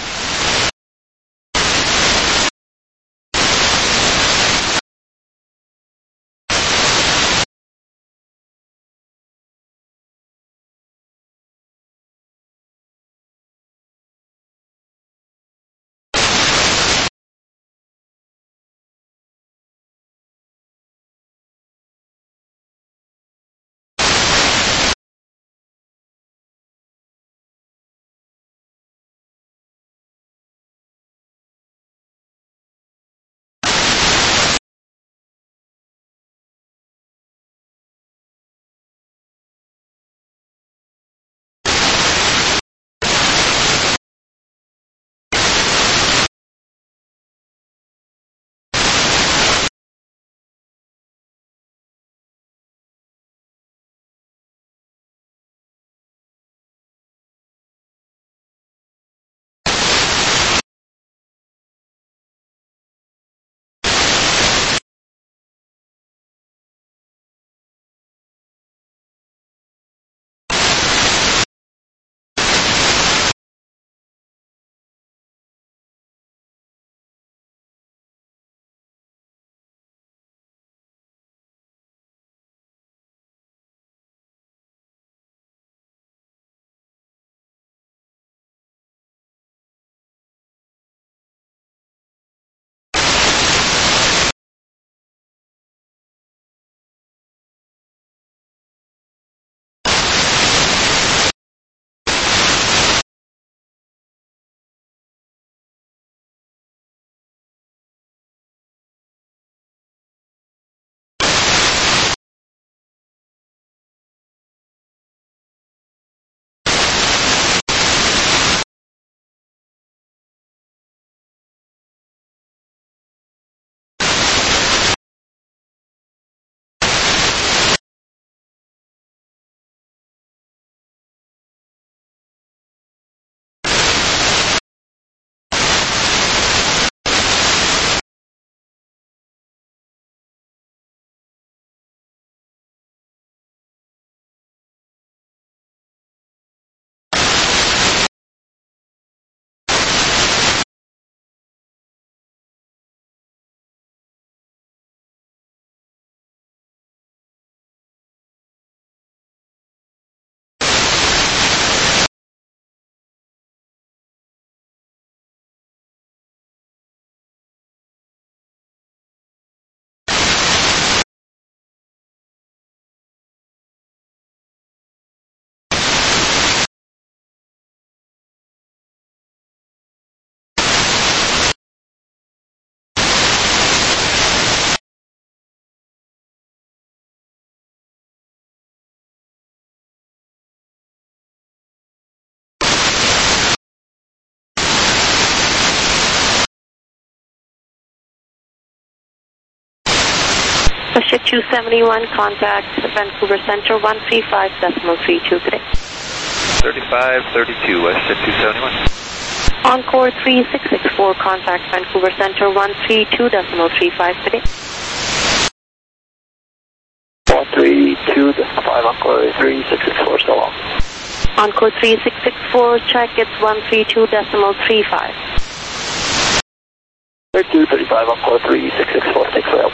WestJet two seventy-one, contact Vancouver Center one three five decimal three two today. thirty-five thirty-two, WestJet two seventy-one. Encore three six six four, contact Vancouver Center one three two decimal three five today. one three two decimal five, Encore three six six four, so long. Encore three six six four, check, it's one three two decimal three five. thirty-two thirty-five, Encore three six six four, six rail.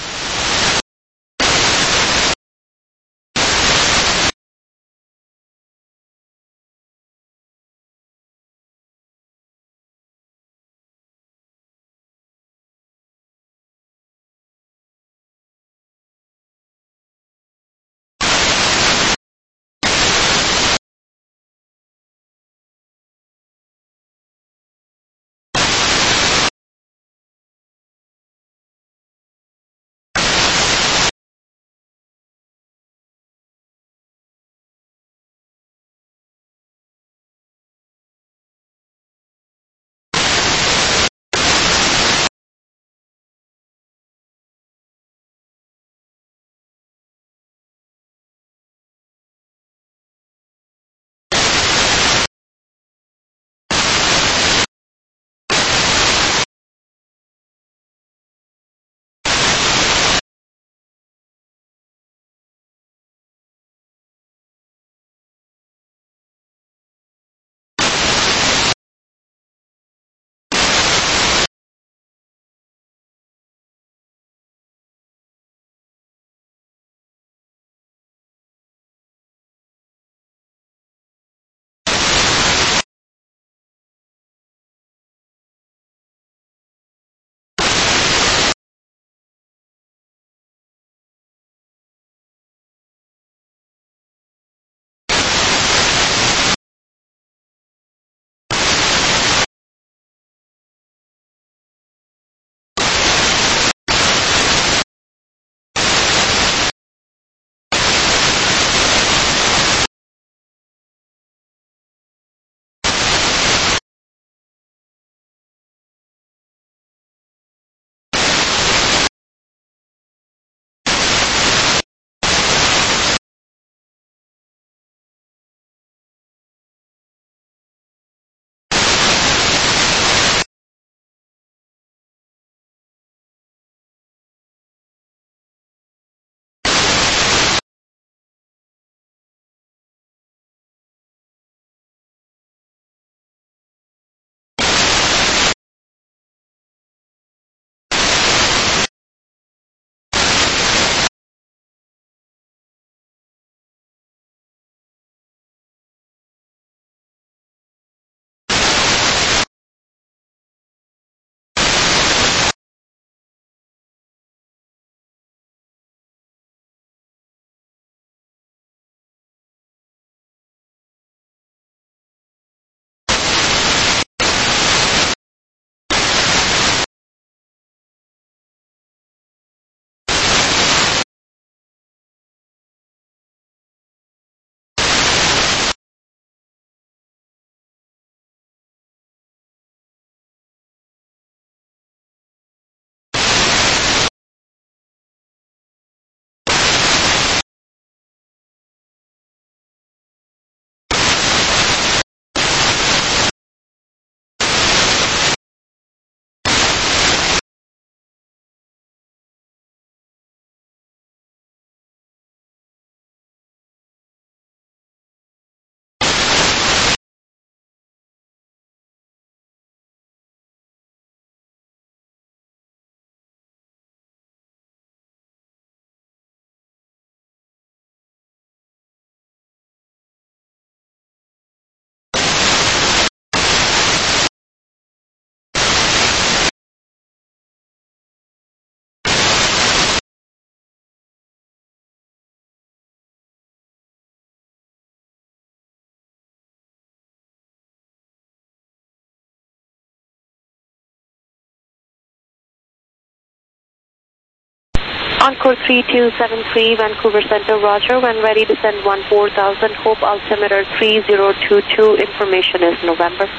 Encore three two seven three, Vancouver Center, roger. When ready to send one four thousand, Hope altimeter three zero two two, information is November.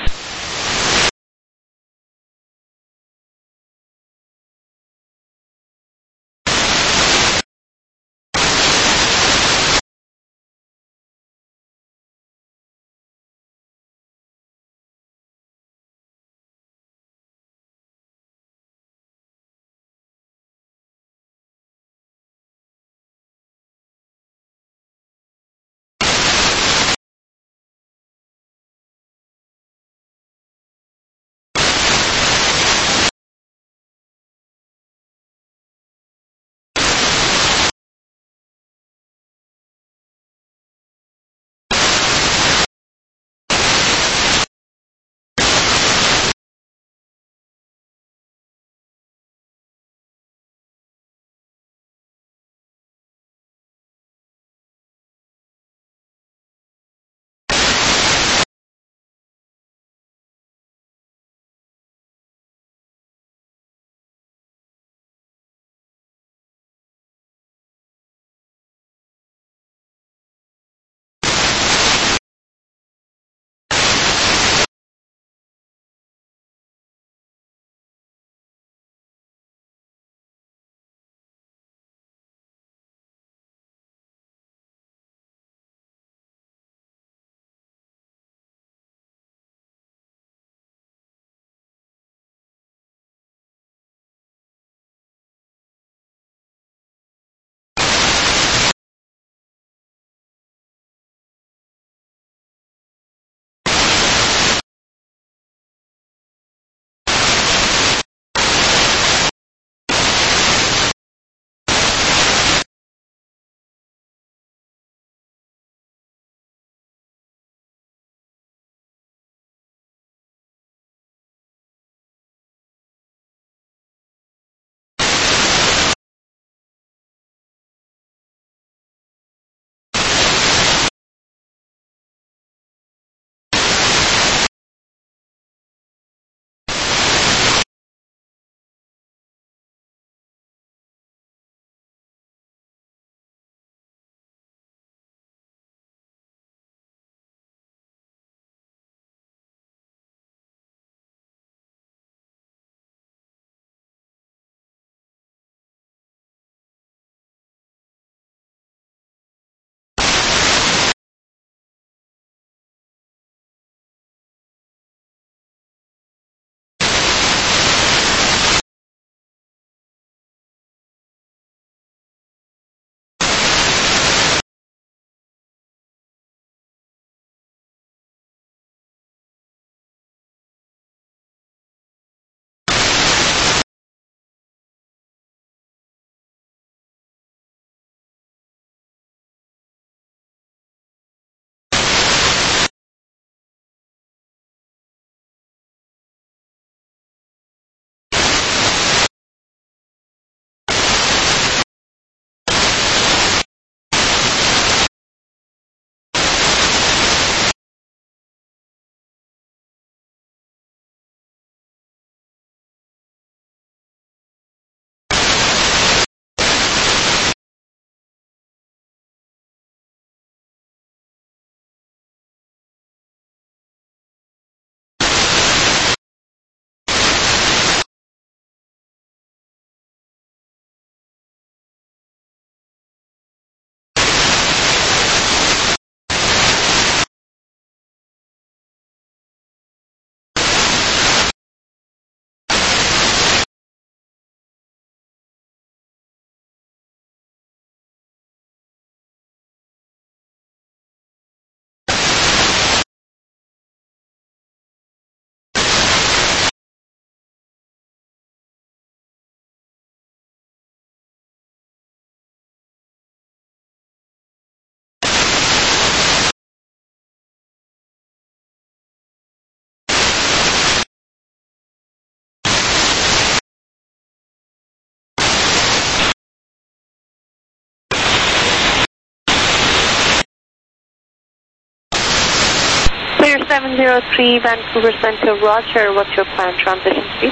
seven zero three, Vancouver Center, Roger. What's your planned transition speed?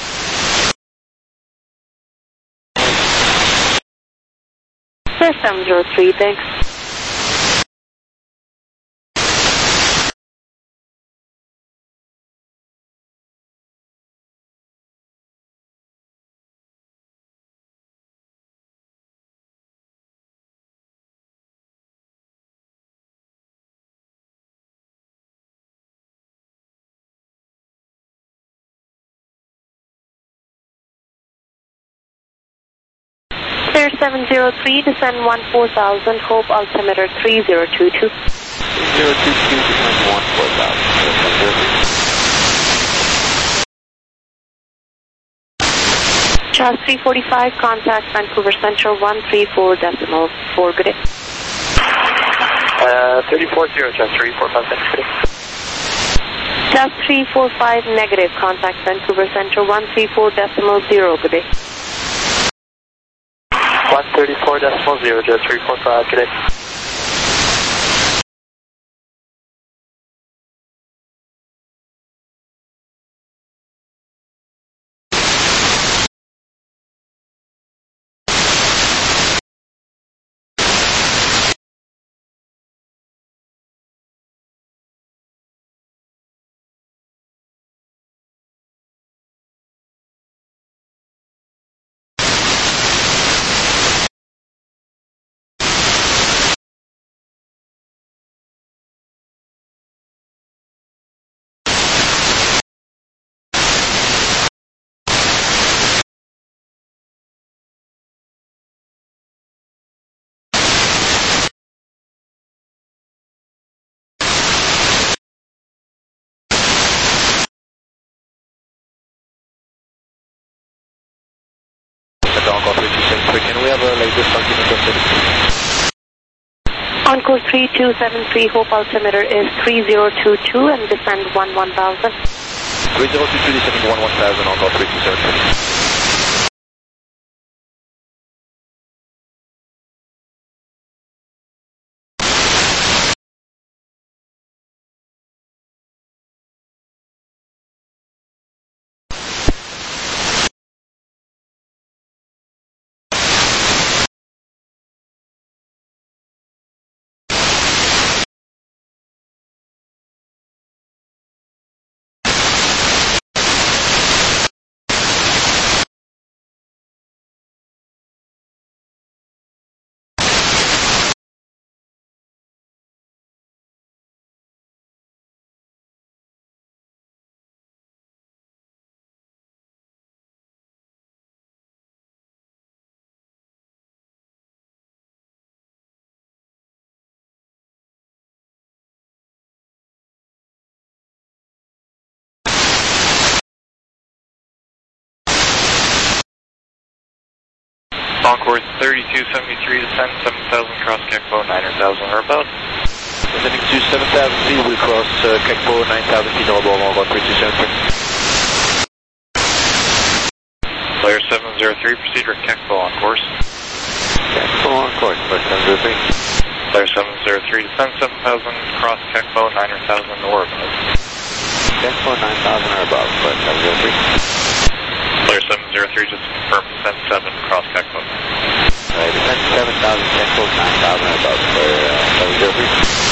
Clear seven zero three, thanks. Clear seven zero three, descend one four thousand, Hope altimeter three zero two two. zero two two, descend one four thousand. Charles three forty-five, contact Vancouver Central one three four decimal four, good day. Uh, three four zero, Charles three forty-five, good day. Charles three forty-five, negative, contact Vancouver Central one three four decimal zero, good day. one thirty-four decimal zero, Jet three forty-five, good day. Encore three two seven three, can we have a latest altimeter for the Encore three two seven three, Hope altimeter is three zero two two and descend one one thousand. three zero two two, descending one one thousand, encore three two seven three. Encore thirty-two seventy-three, descend seven thousand, cross C A C P O nine thousand or above. Descending to seven thousand feet, we'll cross uh, C A C P O nine thousand feet or above, encore three two seven three. Player seven zero three, proceed with C A C P O on course. C A C P O on course, player seven zero three. Player seven zero three, descend seven thousand, cross C A C P O nine thousand or above. C A C P O nine thousand or above, player seven zero three. Player seven zero three, just confirm descend seven, cross C A C P O. Right, descend seven thousand, C A C P O nine thousand or above, player uh, seven zero three.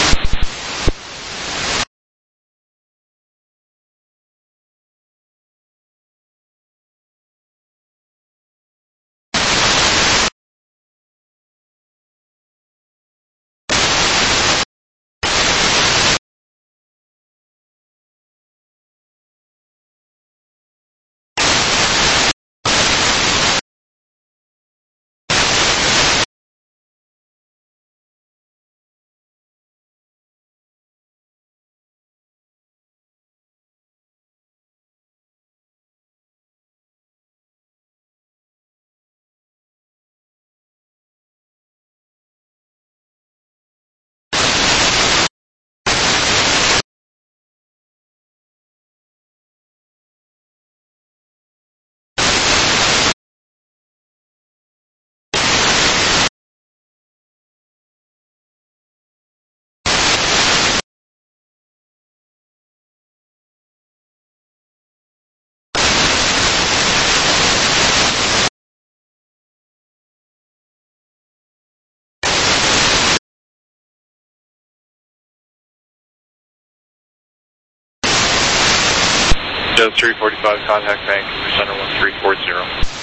Just three forty-five, contact Vancouver Center one three four zero.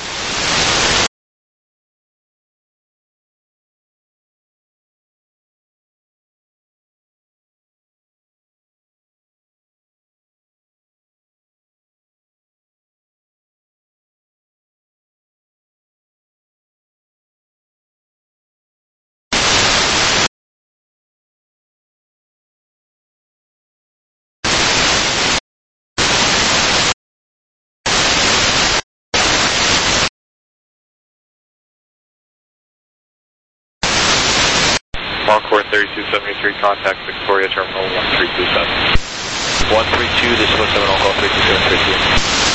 Encore thirty-two seventy-three, contact Victoria Terminal one three two seven. one three two, this was seven, Encore thirty-two seventy-three.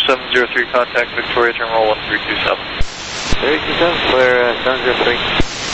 seven zero three, contact Victoria, terminal one three two seven. three two seven, clear uh, seven zero three.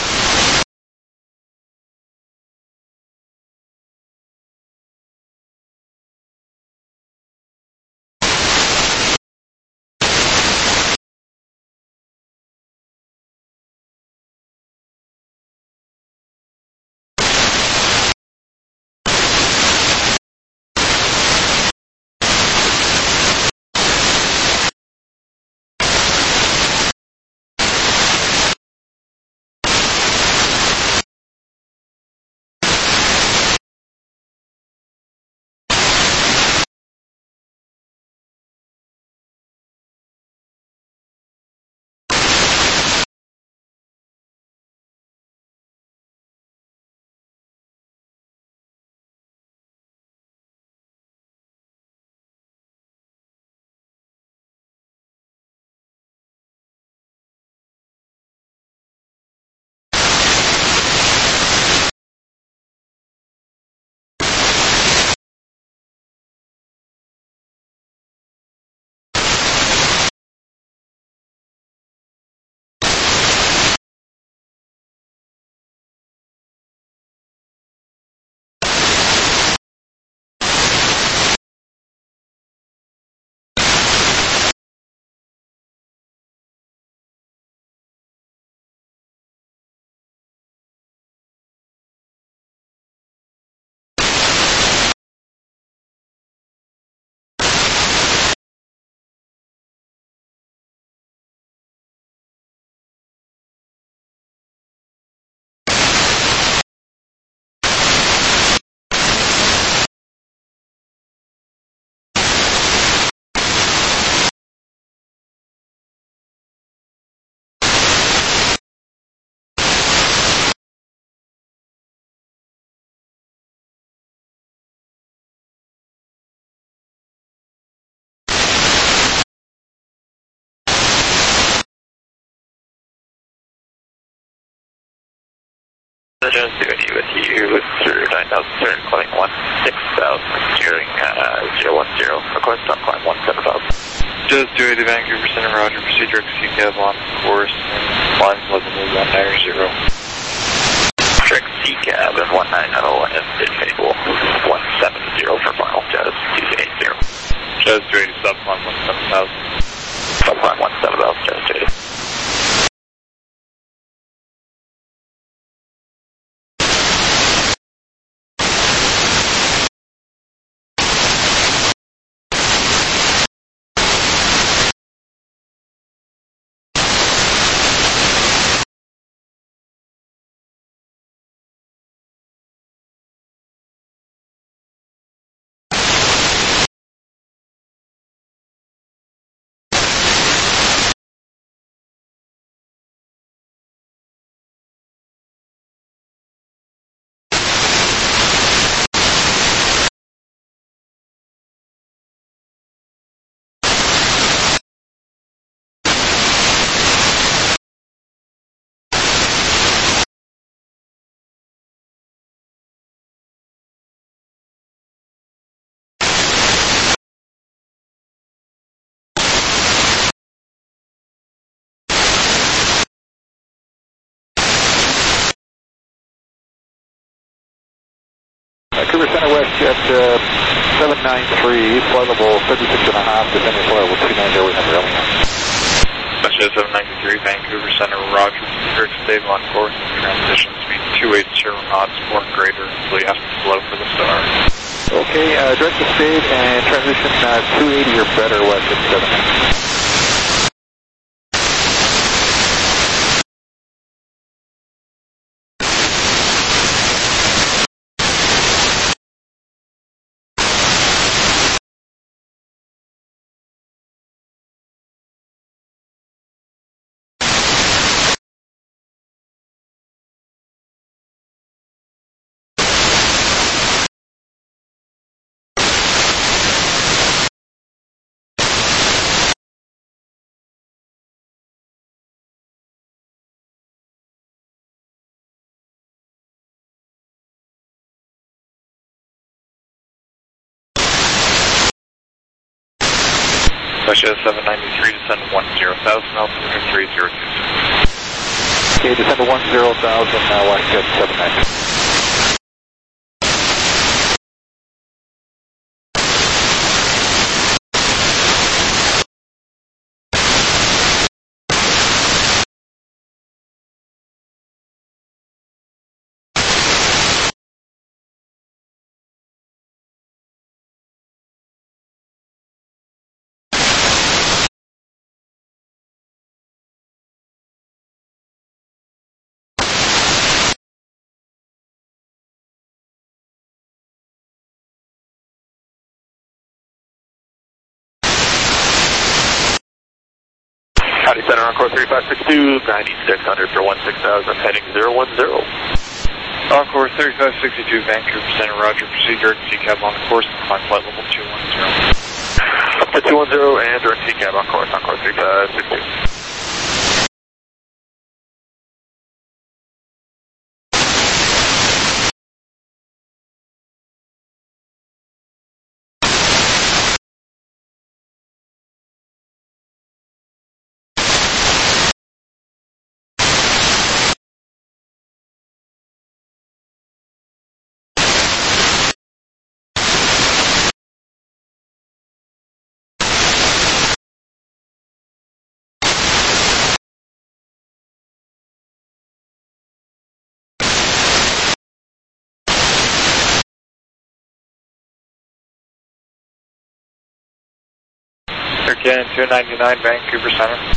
Just doing you with you with through nine thousand, turn climbing one six thousand, steering uh, zero one zero, of course, stop climb one seven thousand. Just doing the Vancouver Center, Roger, proceed direct C C A V on course, climb level one nine zero. Direct C C A V and one nine zero and mid-table one seven zero for final, just two eight zero. Just doing stop climb one seven thousand. Stop climb one seven thousand, just doing. Vancouver Center West Jet uh, seven nine three, flight level thirty-six and a half, descending flight level two nine zero, remember, Elliot. Jet seven ninety-three, Vancouver Center, Roger, direct stable on course, transition speed two eighty knots or greater until you have to slow for the star. Okay, uh, direct to stage and transition uh, two eighty or better west at seven nine. WestJet seven ninety-three, descend one zero thousand, altimeter three zero two six. Okay, descend to one zero thousand, uh, WestJet seven ninety-three. County Center, Encore three five six two, ninety-six hundred for one six thousand, heading zero one zero. Encore thirty-five sixty-two, Vancouver Center, Roger, proceed direct T cab on course, climb flight level two one zero. Up to two one zero and direct T cab on course, Encore three five six two. Air Canada two ninety-nine, Vancouver Center.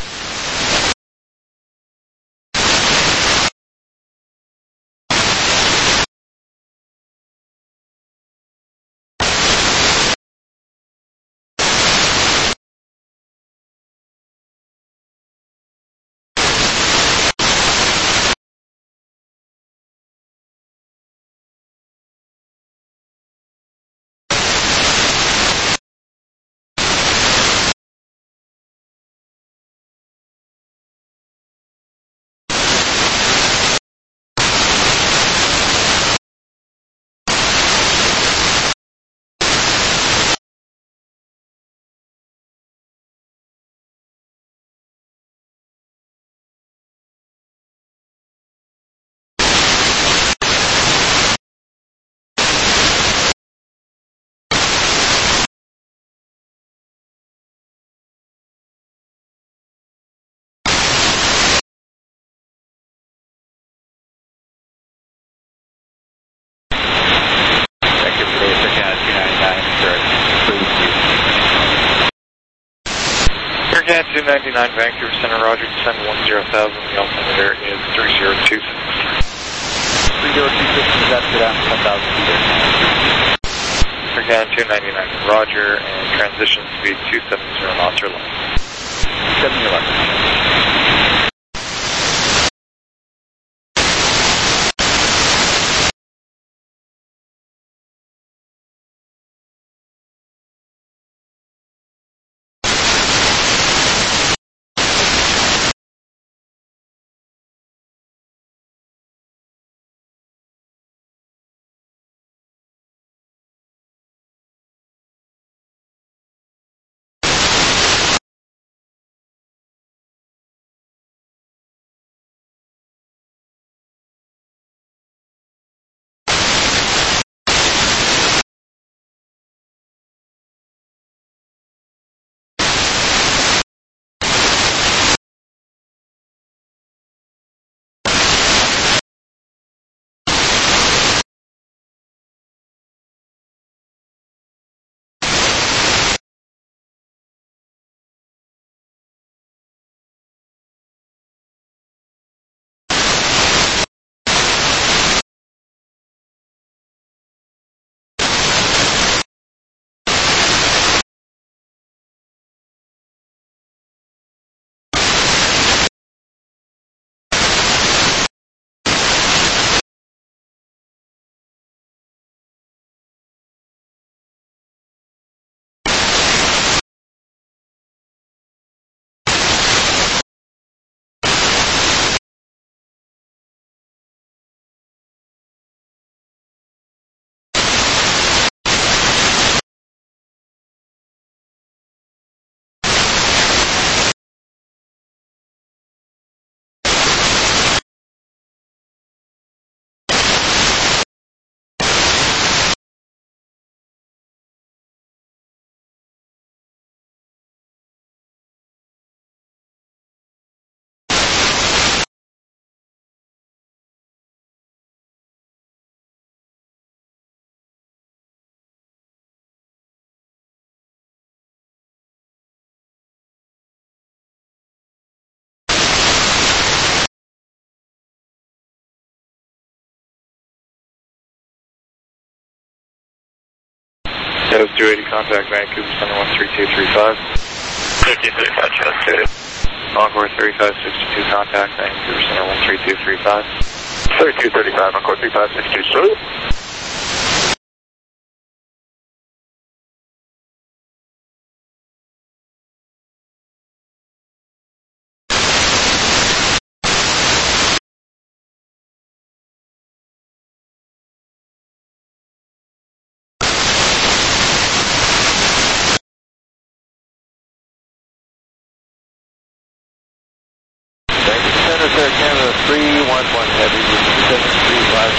Air Canada two ninety-nine, Vancouver Center, Roger, descend one zero thousand, the altimeter is three zero two six. three zero two six is Amsterdam, ten thousand feet. Air Canada two ninety-nine, Roger, and transition speed two seventy knots or less. seventy left. Chaz two eighty, contact Vancouver Center one three two three five. thirteen thirty-five, Chaz two eighty. Encore thirty-five sixty-two, contact Vancouver Center one three two three five. thirty-two thirty-five, Encore thirty-five sixty-two, salute. Air Canada three one one Heavy, seven three five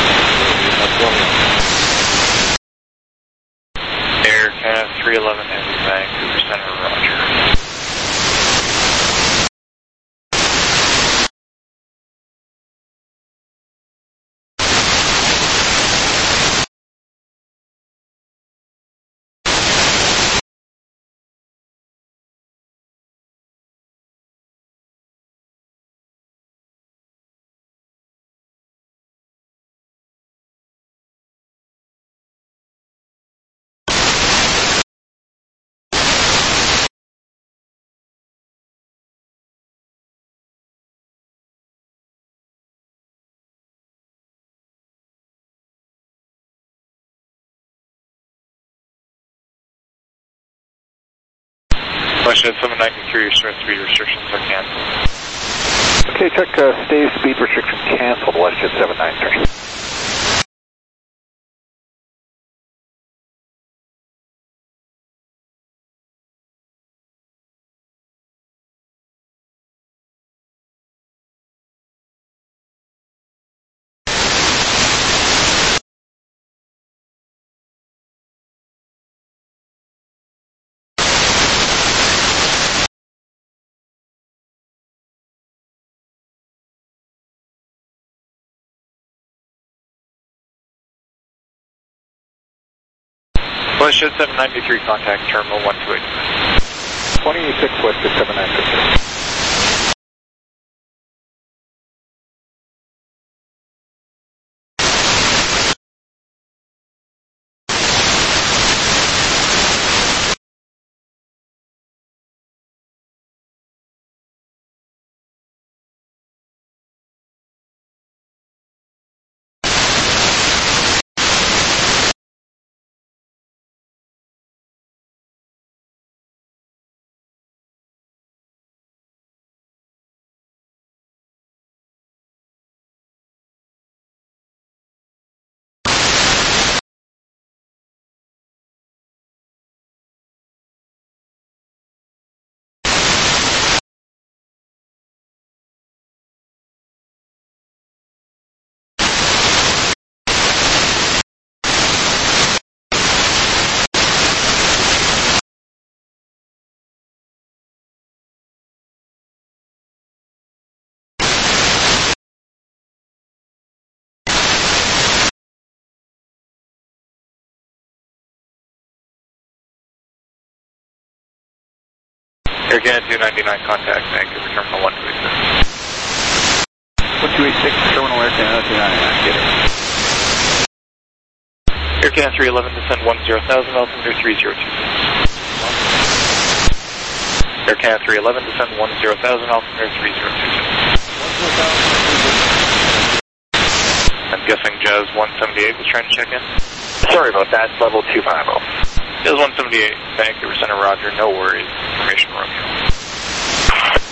Air Canada three eleven Heavy, Vancouver Center, roger. Question seven ninety-three, your start speed restrictions are canceled. Okay, check uh, stay speed restriction canceled, WestJet seven ninety-three. WestJet seven ninety-three, contact Terminal one two eight. twenty-six WestJet seven ninety-three. Air Canada two ninety-nine, contact Vancouver Terminal one two eight six. one two eight six, Terminal Air Canada two ninety-nine, get it. Air Canada three eleven, descend one zero thousand, altimeter three zero two. Air Canada three eleven, descend one zero thousand, altimeter three zero two. I'm guessing Jazz one seventy-eight was trying to check in? Sorry about that, level two five zero. Jazz one seventy-eight, Vancouver Center, roger, no worries, information Romeo.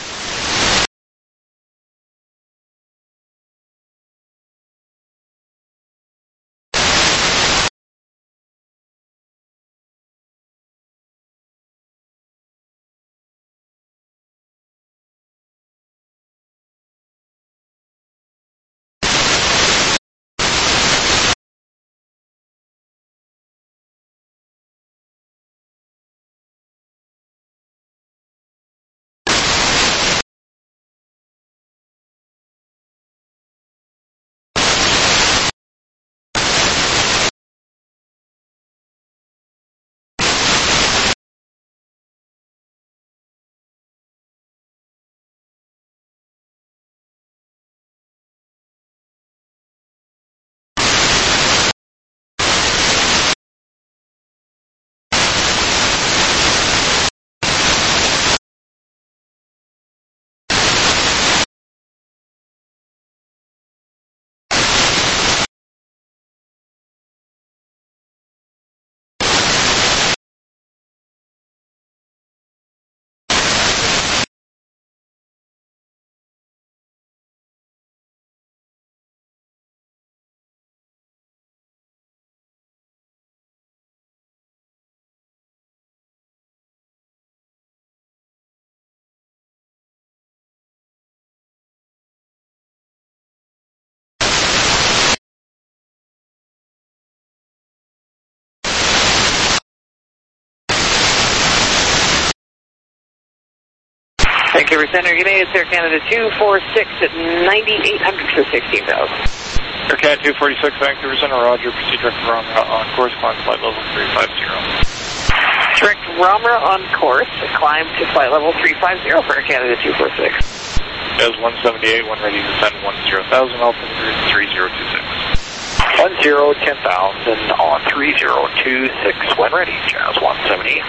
Vancouver Center, good day, it's Air Canada two four six at ninety-eight hundred for sixteen thousand. Air Canada two forty-six, Vancouver Center, Roger, proceed direct Romra on course, climb flight level three five zero. Direct Romra on course, climb to flight level three five zero for Air Canada two forty-six. Jazz one seventy-eight, one ready to descend one zero thousand, altitude three zero two six. one zero, ten thousand on three zero two six, when ready, Jazz one seventy-eight.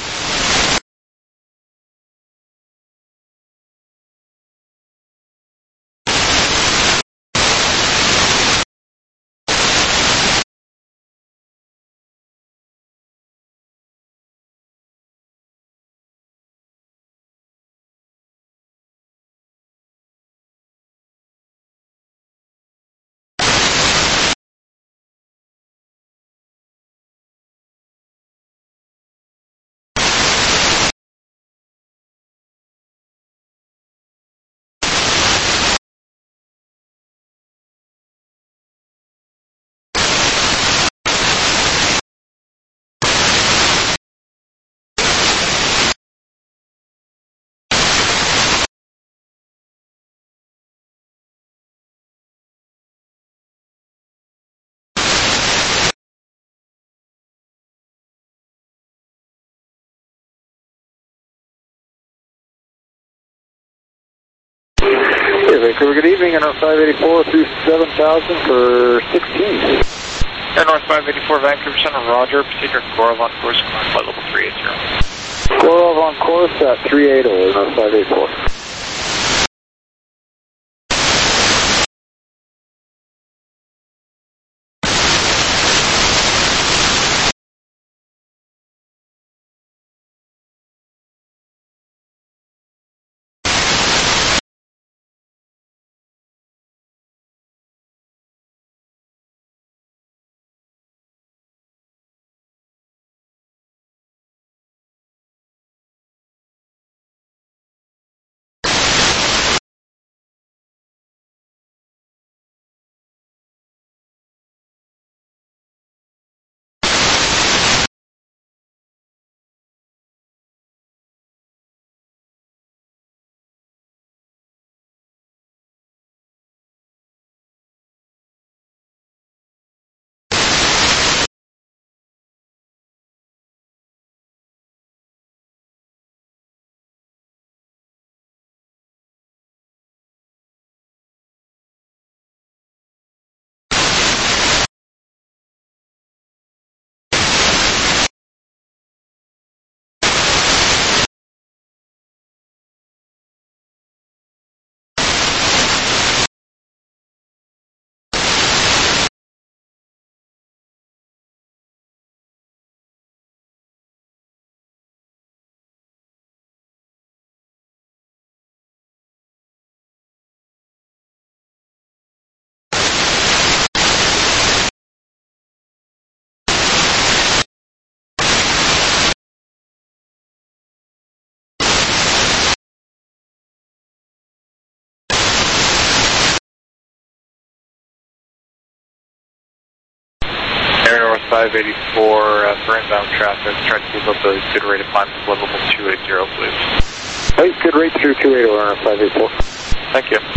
Vancouver, good evening, Air North five eighty-four through seven thousand for sixteen. Air North five eighty-four, Vancouver Center, Roger, proceed direct Gorov on course, climb flight level three eighty. Gorov on course at three eighty, Air North five eighty-four. five eighty-four, uh, for inbound traffic, try to keep up a good rate of climb to level two eighty, please. Hey, good rate through two eighty, Air North five eighty-four. Thank you.